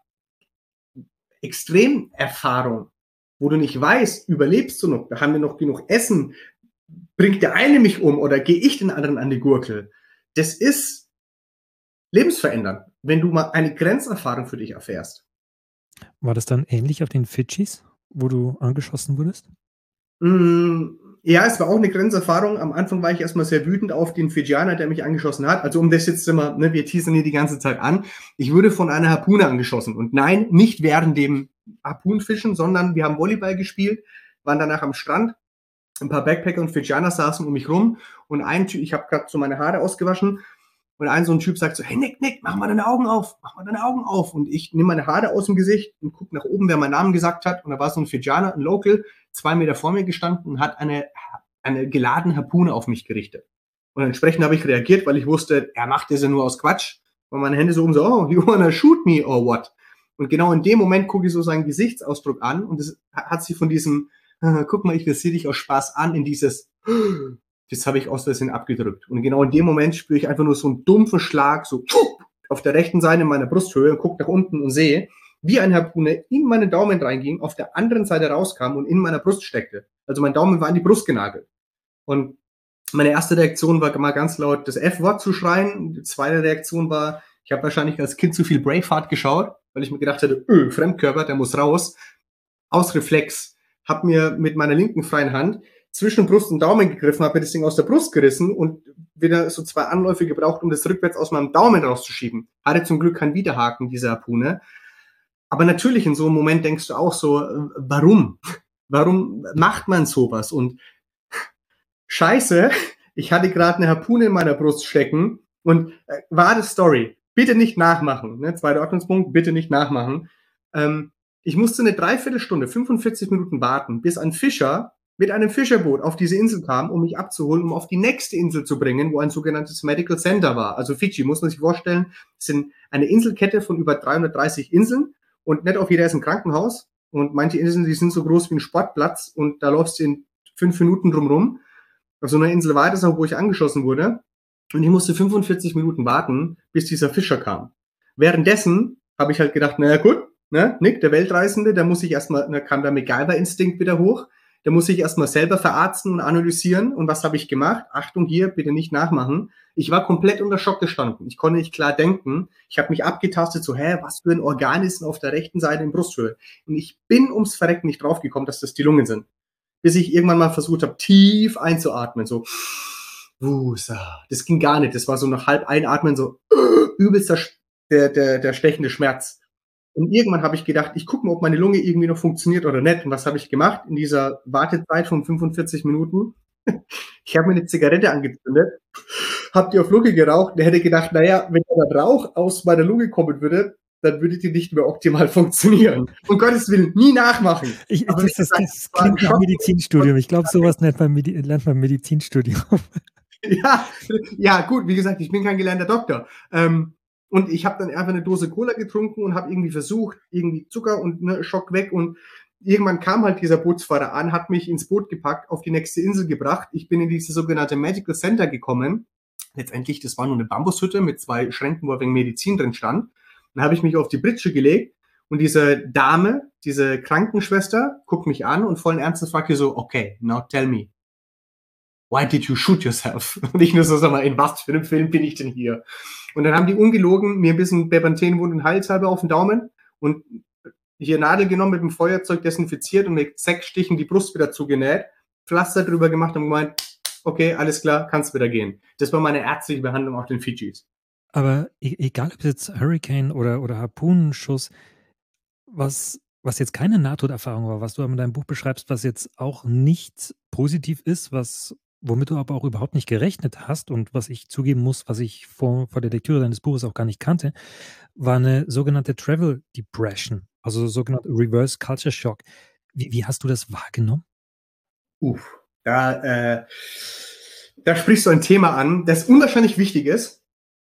Extremerfahrung, wo du nicht weißt, überlebst du noch, haben wir noch genug Essen, bringt der eine mich um oder gehe ich den anderen an die Gurgel? Das ist lebensverändernd, wenn du mal eine Grenzerfahrung für dich erfährst. War das dann ähnlich auf den Fidschis, wo du angeschossen wurdest? Mm, ja, es war auch eine Grenzerfahrung. Am Anfang war ich erstmal sehr wütend auf den Fidschianer, der mich angeschossen hat. Also um das jetzt immer, ne, wir teasern hier die ganze Zeit an. Ich wurde von einer Harpune angeschossen. Und nein, nicht während dem Harpunfischen, sondern wir haben Volleyball gespielt, waren danach am Strand. Ein paar Backpacker und Fidschianer saßen um mich rum. Und ein Typ, ich habe gerade so meine Haare ausgewaschen. Und ein so ein Typ sagt so, hey Nick, Nick, mach mal deine Augen auf, mach mal deine Augen auf. Und ich nehme meine Haare aus dem Gesicht und gucke nach oben, wer meinen Namen gesagt hat. Und da war so ein Fidschianer, ein Local, zwei Meter vor mir gestanden und hat eine, eine geladene Harpune auf mich gerichtet. Und entsprechend habe ich reagiert, weil ich wusste, er macht das ja nur aus Quatsch. Und meine Hände so um so, oh, you wanna shoot me or what? Und genau in dem Moment gucke ich so seinen Gesichtsausdruck an und es hat sich von diesem, guck mal, ich rasiere dich aus Spaß an, in dieses, das habe ich aus Versehen abgedrückt. Und genau in dem Moment spüre ich einfach nur so einen dumpfen Schlag, so auf der rechten Seite meiner Brusthöhe und gucke nach unten und sehe, wie eine Harpune in meinen Daumen reinging, auf der anderen Seite rauskam und in meiner Brust steckte. Also mein Daumen war in die Brust genagelt. Und meine erste Reaktion war mal ganz laut das F-Wort zu schreien. Die zweite Reaktion war, ich habe wahrscheinlich als Kind zu viel Braveheart geschaut, weil ich mir gedacht hätte, öh, Fremdkörper, der muss raus. Aus Reflex, habe mir mit meiner linken freien Hand zwischen Brust und Daumen gegriffen, habe mir das Ding aus der Brust gerissen und wieder so zwei Anläufe gebraucht, um das rückwärts aus meinem Daumen rauszuschieben. Hatte zum Glück keinen Widerhaken, diese Harpune. Aber natürlich in so einem Moment denkst du auch so, warum? Warum macht man sowas? Und Scheiße, ich hatte gerade eine Harpune in meiner Brust stecken und äh, wahre Story. Bitte nicht nachmachen. Ne? Zweiter Ordnungspunkt, bitte nicht nachmachen. Ähm, ich musste eine Dreiviertelstunde, fünfundvierzig Minuten warten, bis ein Fischer mit einem Fischerboot auf diese Insel kam, um mich abzuholen, um auf die nächste Insel zu bringen, wo ein sogenanntes Medical Center war. Also Fidschi, muss man sich vorstellen, sind eine Inselkette von über dreihundertdreißig Inseln und nicht auf jeder ist ein Krankenhaus. Und manche Inseln, die sind so groß wie ein Sportplatz und da läufst du in fünf Minuten drumrum. Auf so einer Insel war das auch, wo ich angeschossen wurde. Und ich musste fünfundvierzig Minuten warten, bis dieser Fischer kam. Währenddessen habe ich halt gedacht, naja gut, ne, Nick, der Weltreisende, der muss sich erstmal, da kam der MacGyver-Instinkt wieder hoch, der muss sich erstmal selber verarzten und analysieren. Und was habe ich gemacht? Achtung hier, bitte nicht nachmachen. Ich war komplett unter Schock gestanden. Ich konnte nicht klar denken. Ich habe mich abgetastet, so, hä, was für ein Organ ist denn auf der rechten Seite in Brusthöhe? Und ich bin ums Verrecken nicht draufgekommen, dass das die Lungen sind. Bis ich irgendwann mal versucht habe, tief einzuatmen, so, wusa. Das ging gar nicht. Das war so nach halb einatmen, so, übelster, der, der, der stechende Schmerz. Und irgendwann habe ich gedacht, ich gucke mal, ob meine Lunge irgendwie noch funktioniert oder nicht. Und was habe ich gemacht in dieser Wartezeit von fünfundvierzig Minuten? Ich habe mir eine Zigarette angezündet, habe die auf Lunge geraucht und hätte gedacht, naja, wenn der Rauch aus meiner Lunge kommen würde, dann würde die nicht mehr optimal funktionieren. Um Gottes Willen, nie nachmachen. Ich, das, das, das klingt nach Medizinstudium. Ich glaube, sowas lernt man, Medi- lernt man im Medizinstudium. Ja, ja, gut, wie gesagt, ich bin kein gelernter Doktor. Ähm, und ich habe dann einfach eine Dose Cola getrunken und habe irgendwie versucht, irgendwie Zucker und ne, Schock weg. Und irgendwann kam halt dieser Bootsfahrer an, hat mich ins Boot gepackt, auf die nächste Insel gebracht. Ich bin in dieses sogenannte Medical Center gekommen. Letztendlich, das war nur eine Bambushütte mit zwei Schränken, wo ein wenig Medizin drin stand. Dann habe ich mich auf die Pritsche gelegt und diese Dame, diese Krankenschwester, guckt mich an und vollen Ernstes fragt ihr so, okay, now tell me, why did you shoot yourself? Und ich nur so, sag mal, in was für einem Film bin ich denn hier? Und dann haben die ungelogen mir ein bisschen Bepanthenwund und Hals halber auf den Daumen und hier Nadel genommen mit dem Feuerzeug desinfiziert und mit sechs Stichen die Brust wieder zugenäht, Pflaster drüber gemacht und gemeint, okay, alles klar, kannst wieder gehen. Das war meine ärztliche Behandlung auf den Fidschis. Aber e- egal, ob es jetzt Hurricane oder, oder Harpunenschuss, was, was jetzt keine Nahtoderfahrung war, was du aber in deinem Buch beschreibst, was jetzt auch nicht positiv ist, was, womit du aber auch überhaupt nicht gerechnet hast und was ich zugeben muss, was ich vor, vor der Lektüre deines Buches auch gar nicht kannte, war eine sogenannte Travel Depression, also sogenannte Reverse Culture Shock. Wie, wie hast du das wahrgenommen? Uff, da, äh, da sprichst du ein Thema an, das unwahrscheinlich wichtig ist.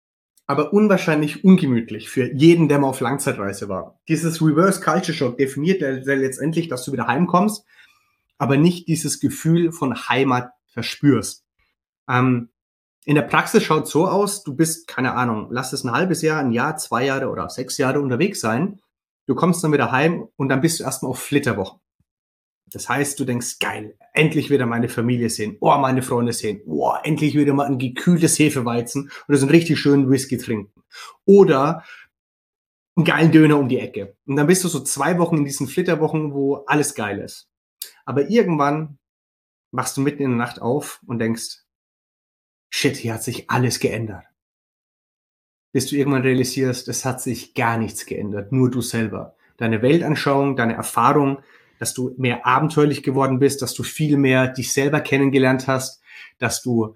aber unwahrscheinlich ungemütlich für jeden, der mal auf Langzeitreise war. Dieses Reverse Culture Shock definiert letztendlich, dass du wieder heimkommst, aber nicht dieses Gefühl von Heimat verspürst. Ähm, in der Praxis schaut es so aus, du bist, keine Ahnung, lass es ein halbes Jahr, ein Jahr, zwei Jahre oder sechs Jahre unterwegs sein. Du kommst dann wieder heim und dann bist du erstmal auf Flitterwochen. Das heißt, du denkst, geil, endlich wieder meine Familie sehen, oh, meine Freunde sehen, oh, endlich wieder mal ein gekühltes Hefeweizen oder so einen richtig schönen Whisky trinken. Oder einen geilen Döner um die Ecke. Und dann bist du so zwei Wochen in diesen Flitterwochen, wo alles geil ist. Aber irgendwann wachst du mitten in der Nacht auf und denkst, shit, hier hat sich alles geändert. Bis du irgendwann realisierst, es hat sich gar nichts geändert, nur du selber. Deine Weltanschauung, deine Erfahrung, dass du mehr abenteuerlich geworden bist, dass du viel mehr dich selber kennengelernt hast, dass du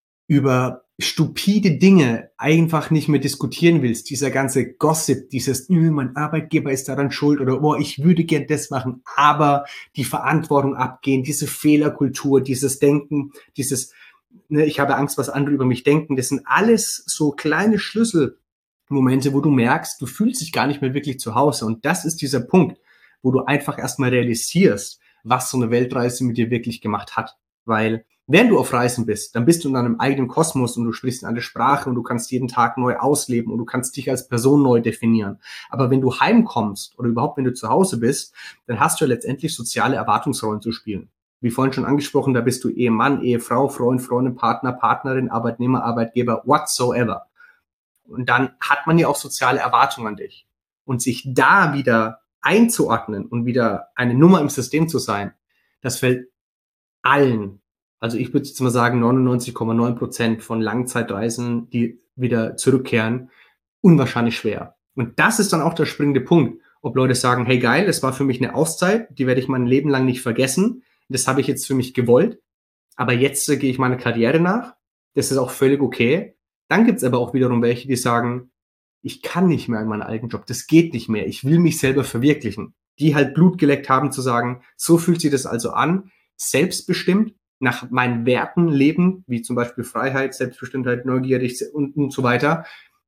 über stupide Dinge einfach nicht mehr diskutieren willst. Dieser ganze Gossip, dieses, mein Arbeitgeber ist daran schuld oder oh, ich würde gern das machen, aber die Verantwortung abgehen, diese Fehlerkultur, dieses Denken, dieses, ne, ich habe Angst, was andere über mich denken, das sind alles so kleine Schlüsselmomente, wo du merkst, du fühlst dich gar nicht mehr wirklich zu Hause. Und das ist dieser Punkt, wo du einfach erstmal realisierst, was so eine Weltreise mit dir wirklich gemacht hat. Weil, wenn du auf Reisen bist, dann bist du in deinem eigenen Kosmos und du sprichst eine Sprache und du kannst jeden Tag neu ausleben und du kannst dich als Person neu definieren. Aber wenn du heimkommst oder überhaupt, wenn du zu Hause bist, dann hast du ja letztendlich soziale Erwartungsrollen zu spielen. Wie vorhin schon angesprochen, da bist du Ehemann, Ehefrau, Freund, Freundin, Partner, Partnerin, Arbeitnehmer, Arbeitgeber, whatsoever. Und dann hat man ja auch soziale Erwartungen an dich. Und sich da wieder einzuordnen und wieder eine Nummer im System zu sein, das fällt allen, also ich würde jetzt mal sagen neunundneunzig Komma neun Prozent von Langzeitreisen, die wieder zurückkehren, unwahrscheinlich schwer. Und das ist dann auch der springende Punkt, ob Leute sagen, hey geil, es war für mich eine Auszeit, die werde ich mein Leben lang nicht vergessen, das habe ich jetzt für mich gewollt, aber jetzt äh, gehe ich meiner Karriere nach, das ist auch völlig okay. Dann gibt's aber auch wiederum welche, die sagen, ich kann nicht mehr in meinen alten Job, das geht nicht mehr, ich will mich selber verwirklichen. Die halt Blut geleckt haben, zu sagen, so fühlt sich das also an, selbstbestimmt, nach meinen Werten leben, wie zum Beispiel Freiheit, Selbstbestimmtheit, neugierig und, und so weiter,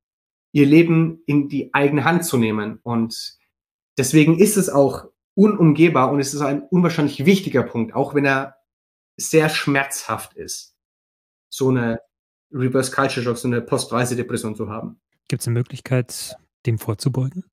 ihr Leben in die eigene Hand zu nehmen. Und deswegen ist es auch unumgehbar und es ist ein unwahrscheinlich wichtiger Punkt, auch wenn er sehr schmerzhaft ist, so eine Reverse Culture Shock, so eine Post-Reise-Depression zu haben. Gibt es eine Möglichkeit, dem vorzubeugen?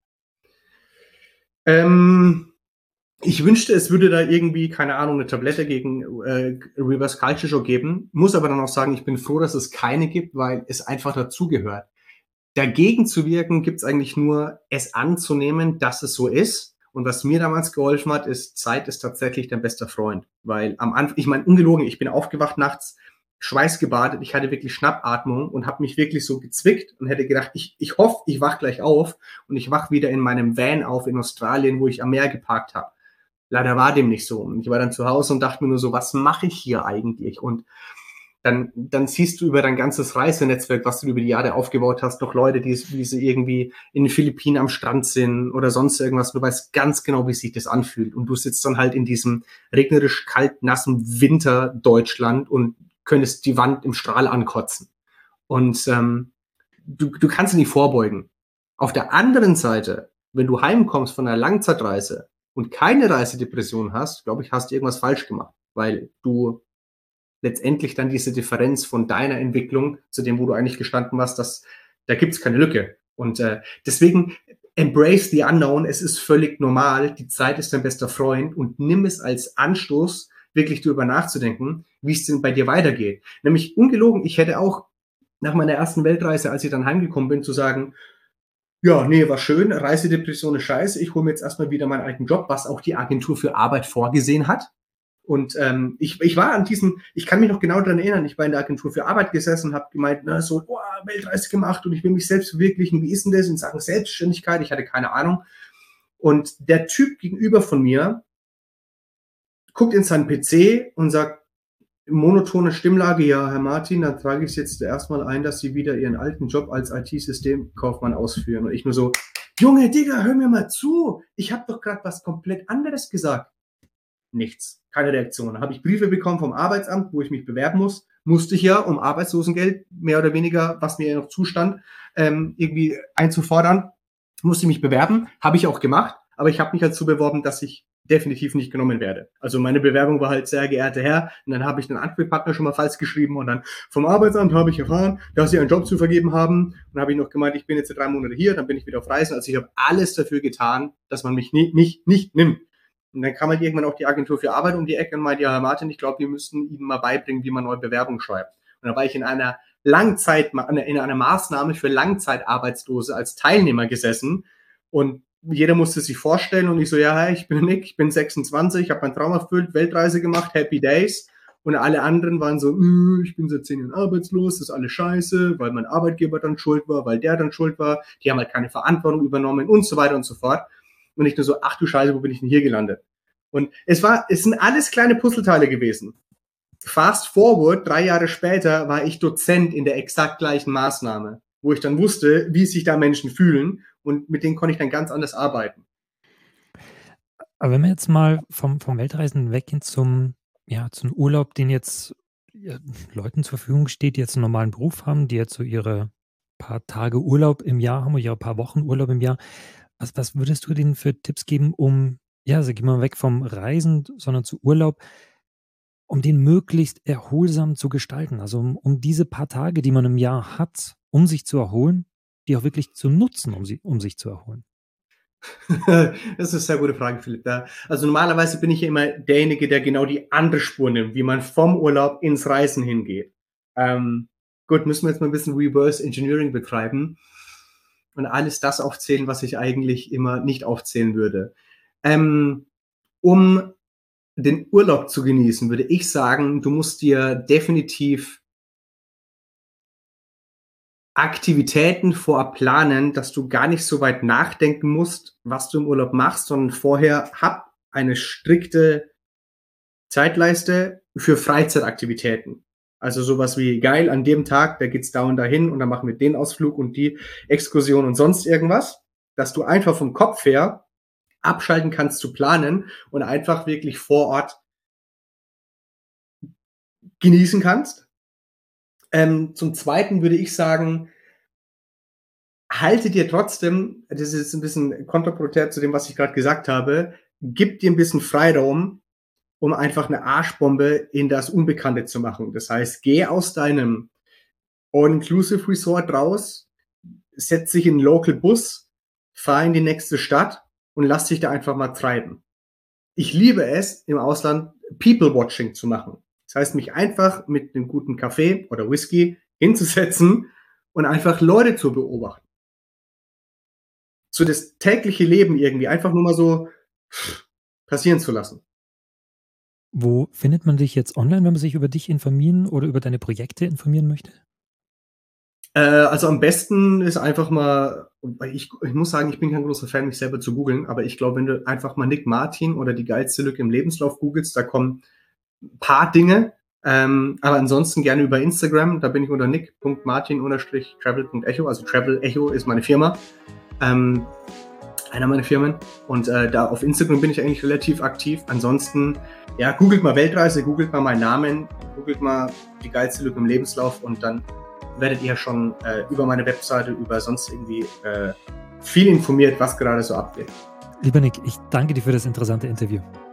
Ähm, ich wünschte, es würde da irgendwie, keine Ahnung, eine Tablette gegen äh, Reverse Culture Shock geben. Muss aber dann auch sagen, ich bin froh, dass es keine gibt, weil es einfach dazugehört. Dagegen zu wirken, gibt es eigentlich nur, es anzunehmen, dass es so ist. Und was mir damals geholfen hat, ist, Zeit ist tatsächlich dein bester Freund. Weil am Anfang, ich meine, ungelogen, ich bin aufgewacht nachts, schweißgebadet, ich hatte wirklich Schnappatmung und habe mich wirklich so gezwickt und hätte gedacht, ich, ich hoffe, ich wach gleich auf und ich wach wieder in meinem Van auf in Australien, wo ich am Meer geparkt habe. Leider war dem nicht so. Und ich war dann zu Hause und dachte mir nur so, was mache ich hier eigentlich? Und dann, dann siehst du über dein ganzes Reisenetzwerk, was du über die Jahre aufgebaut hast, doch Leute, die, die so irgendwie in den Philippinen am Strand sind oder sonst irgendwas. Du weißt ganz genau, wie sich das anfühlt. Und du sitzt dann halt in diesem regnerisch kalt, nassen Winter Deutschland und könntest die Wand im Strahl ankotzen. Und ähm, du, du kannst nicht vorbeugen. Auf der anderen Seite, wenn du heimkommst von einer Langzeitreise und keine Reisedepression hast, glaube ich, hast du irgendwas falsch gemacht, weil du letztendlich dann diese Differenz von deiner Entwicklung zu dem, wo du eigentlich gestanden warst, das, da gibt's keine Lücke. Und äh, deswegen embrace the unknown. Es ist völlig normal. Die Zeit ist dein bester Freund und nimm es als Anstoß, wirklich darüber nachzudenken, wie es denn bei dir weitergeht. Nämlich ungelogen, ich hätte auch nach meiner ersten Weltreise, als ich dann heimgekommen bin, zu sagen, ja, nee, war schön, Reisedepression ist scheiße, ich hole mir jetzt erstmal wieder meinen alten Job, was auch die Agentur für Arbeit vorgesehen hat. Und ähm, ich, ich war an diesem, ich kann mich noch genau daran erinnern, ich war in der Agentur für Arbeit gesessen und habe gemeint, na, so, oh, Weltreise gemacht und ich will mich selbst verwirklichen, wie ist denn das in Sachen Selbstständigkeit? Ich hatte keine Ahnung. Und der Typ gegenüber von mir guckt in seinen P C und sagt, monotone Stimmlage, ja, Herr Martin, dann trage ich es jetzt erstmal ein, dass Sie wieder Ihren alten Job als I T-Systemkaufmann ausführen. Und ich nur so, Junge, Digga, hör mir mal zu. Ich habe doch gerade was komplett anderes gesagt. Nichts, keine Reaktion. Dann habe ich Briefe bekommen vom Arbeitsamt, wo ich mich bewerben muss. musste ich ja, um Arbeitslosengeld, mehr oder weniger, was mir ja noch zustand, ähm, irgendwie einzufordern, musste ich mich bewerben. Habe ich auch gemacht, aber ich habe mich halt so beworben, dass ich definitiv nicht genommen werde. Also meine Bewerbung war halt, sehr geehrter Herr, und dann habe ich den Ansprechpartner schon mal falsch geschrieben und dann vom Arbeitsamt habe ich erfahren, dass sie einen Job zu vergeben haben. Und dann habe ich noch gemeint, ich bin jetzt drei Monate hier, dann bin ich wieder auf Reisen. Also ich habe alles dafür getan, dass man mich nicht, nicht, nicht nimmt. Und dann kam halt irgendwann auch die Agentur für Arbeit um die Ecke und meinte, ja, Herr Martin, ich glaube, wir müssen Ihnen mal beibringen, wie man neue Bewerbungen schreibt. Und dann war ich in einer Langzeit, in einer Maßnahme für Langzeitarbeitslose als Teilnehmer gesessen und jeder musste sich vorstellen und ich so, ja, hi, ich bin Nick, ich bin sechsundzwanzig, ich habe meinen Traum erfüllt, Weltreise gemacht, Happy Days. Und alle anderen waren so, ich bin seit zehn Jahren arbeitslos, das ist alles scheiße, weil mein Arbeitgeber dann schuld war, weil der dann schuld war, die haben halt keine Verantwortung übernommen und so weiter und so fort. Und ich nur so, ach du Scheiße, wo bin ich denn hier gelandet? Und es war, es sind alles kleine Puzzleteile gewesen. Fast forward, drei Jahre später war ich Dozent in der exakt gleichen Maßnahme, wo ich dann wusste, wie sich da Menschen fühlen und mit denen konnte ich dann ganz anders arbeiten. Aber wenn wir jetzt mal vom, vom Weltreisen weggehen zum, ja, zum Urlaub, den jetzt ja, Leuten zur Verfügung steht, die jetzt einen normalen Beruf haben, die jetzt so ihre paar Tage Urlaub im Jahr haben oder ihre paar Wochen Urlaub im Jahr, was, was würdest du denen für Tipps geben, um, ja, also gehen wir weg vom Reisen, sondern zu Urlaub, um den möglichst erholsam zu gestalten? Also um, um diese paar Tage, die man im Jahr hat, um sich zu erholen, die auch wirklich zu nutzen, um, sie, um sich zu erholen? Das ist eine sehr gute Frage, Philipp. Ja. Also normalerweise bin ich ja immer derjenige, der genau die andere Spur nimmt, wie man vom Urlaub ins Reisen hingeht. Ähm, gut, müssen wir jetzt mal ein bisschen Reverse Engineering betreiben und alles das aufzählen, was ich eigentlich immer nicht aufzählen würde. Ähm, um den Urlaub zu genießen, würde ich sagen, du musst dir definitiv Aktivitäten vorab planen, dass du gar nicht so weit nachdenken musst, was du im Urlaub machst, sondern vorher hab eine strikte Zeitleiste für Freizeitaktivitäten. Also sowas wie, geil, an dem Tag, da geht's da und dahin und dann machen wir den Ausflug und die Exkursion und sonst irgendwas, dass du einfach vom Kopf her abschalten kannst zu planen und einfach wirklich vor Ort genießen kannst. Ähm, zum Zweiten würde ich sagen, halte dir trotzdem, das ist jetzt ein bisschen kontraproduktiv zu dem, was ich gerade gesagt habe, gib dir ein bisschen Freiraum, um einfach eine Arschbombe in das Unbekannte zu machen. Das heißt, geh aus deinem All-Inclusive Resort raus, setz dich in einen Local Bus, fahr in die nächste Stadt und lass dich da einfach mal treiben. Ich liebe es, im Ausland People-Watching zu machen. Das heißt, mich einfach mit einem guten Kaffee oder Whisky hinzusetzen und einfach Leute zu beobachten. So das tägliche Leben irgendwie einfach nur mal so passieren zu lassen. Wo findet man dich jetzt online, wenn man sich über dich informieren oder über deine Projekte informieren möchte? Äh, also am besten ist einfach mal, ich, ich muss sagen, ich bin kein großer Fan, mich selber zu googeln, aber ich glaube, wenn du einfach mal Nick Martin oder die geilste Lücke im Lebenslauf googelst, da kommen ein paar Dinge, ähm, aber ansonsten gerne über Instagram, da bin ich unter nick punkt martin unterstrich travel punkt echo, also Travel Echo ist meine Firma, ähm, einer meiner Firmen und äh, da auf Instagram bin ich eigentlich relativ aktiv. Ansonsten, ja, googelt mal Weltreise, googelt mal meinen Namen, googelt mal die geilste Lücke im Lebenslauf und dann werdet ihr schon äh, über meine Webseite, über sonst irgendwie äh, viel informiert, was gerade so abgeht. Lieber Nick, ich danke dir für das interessante Interview.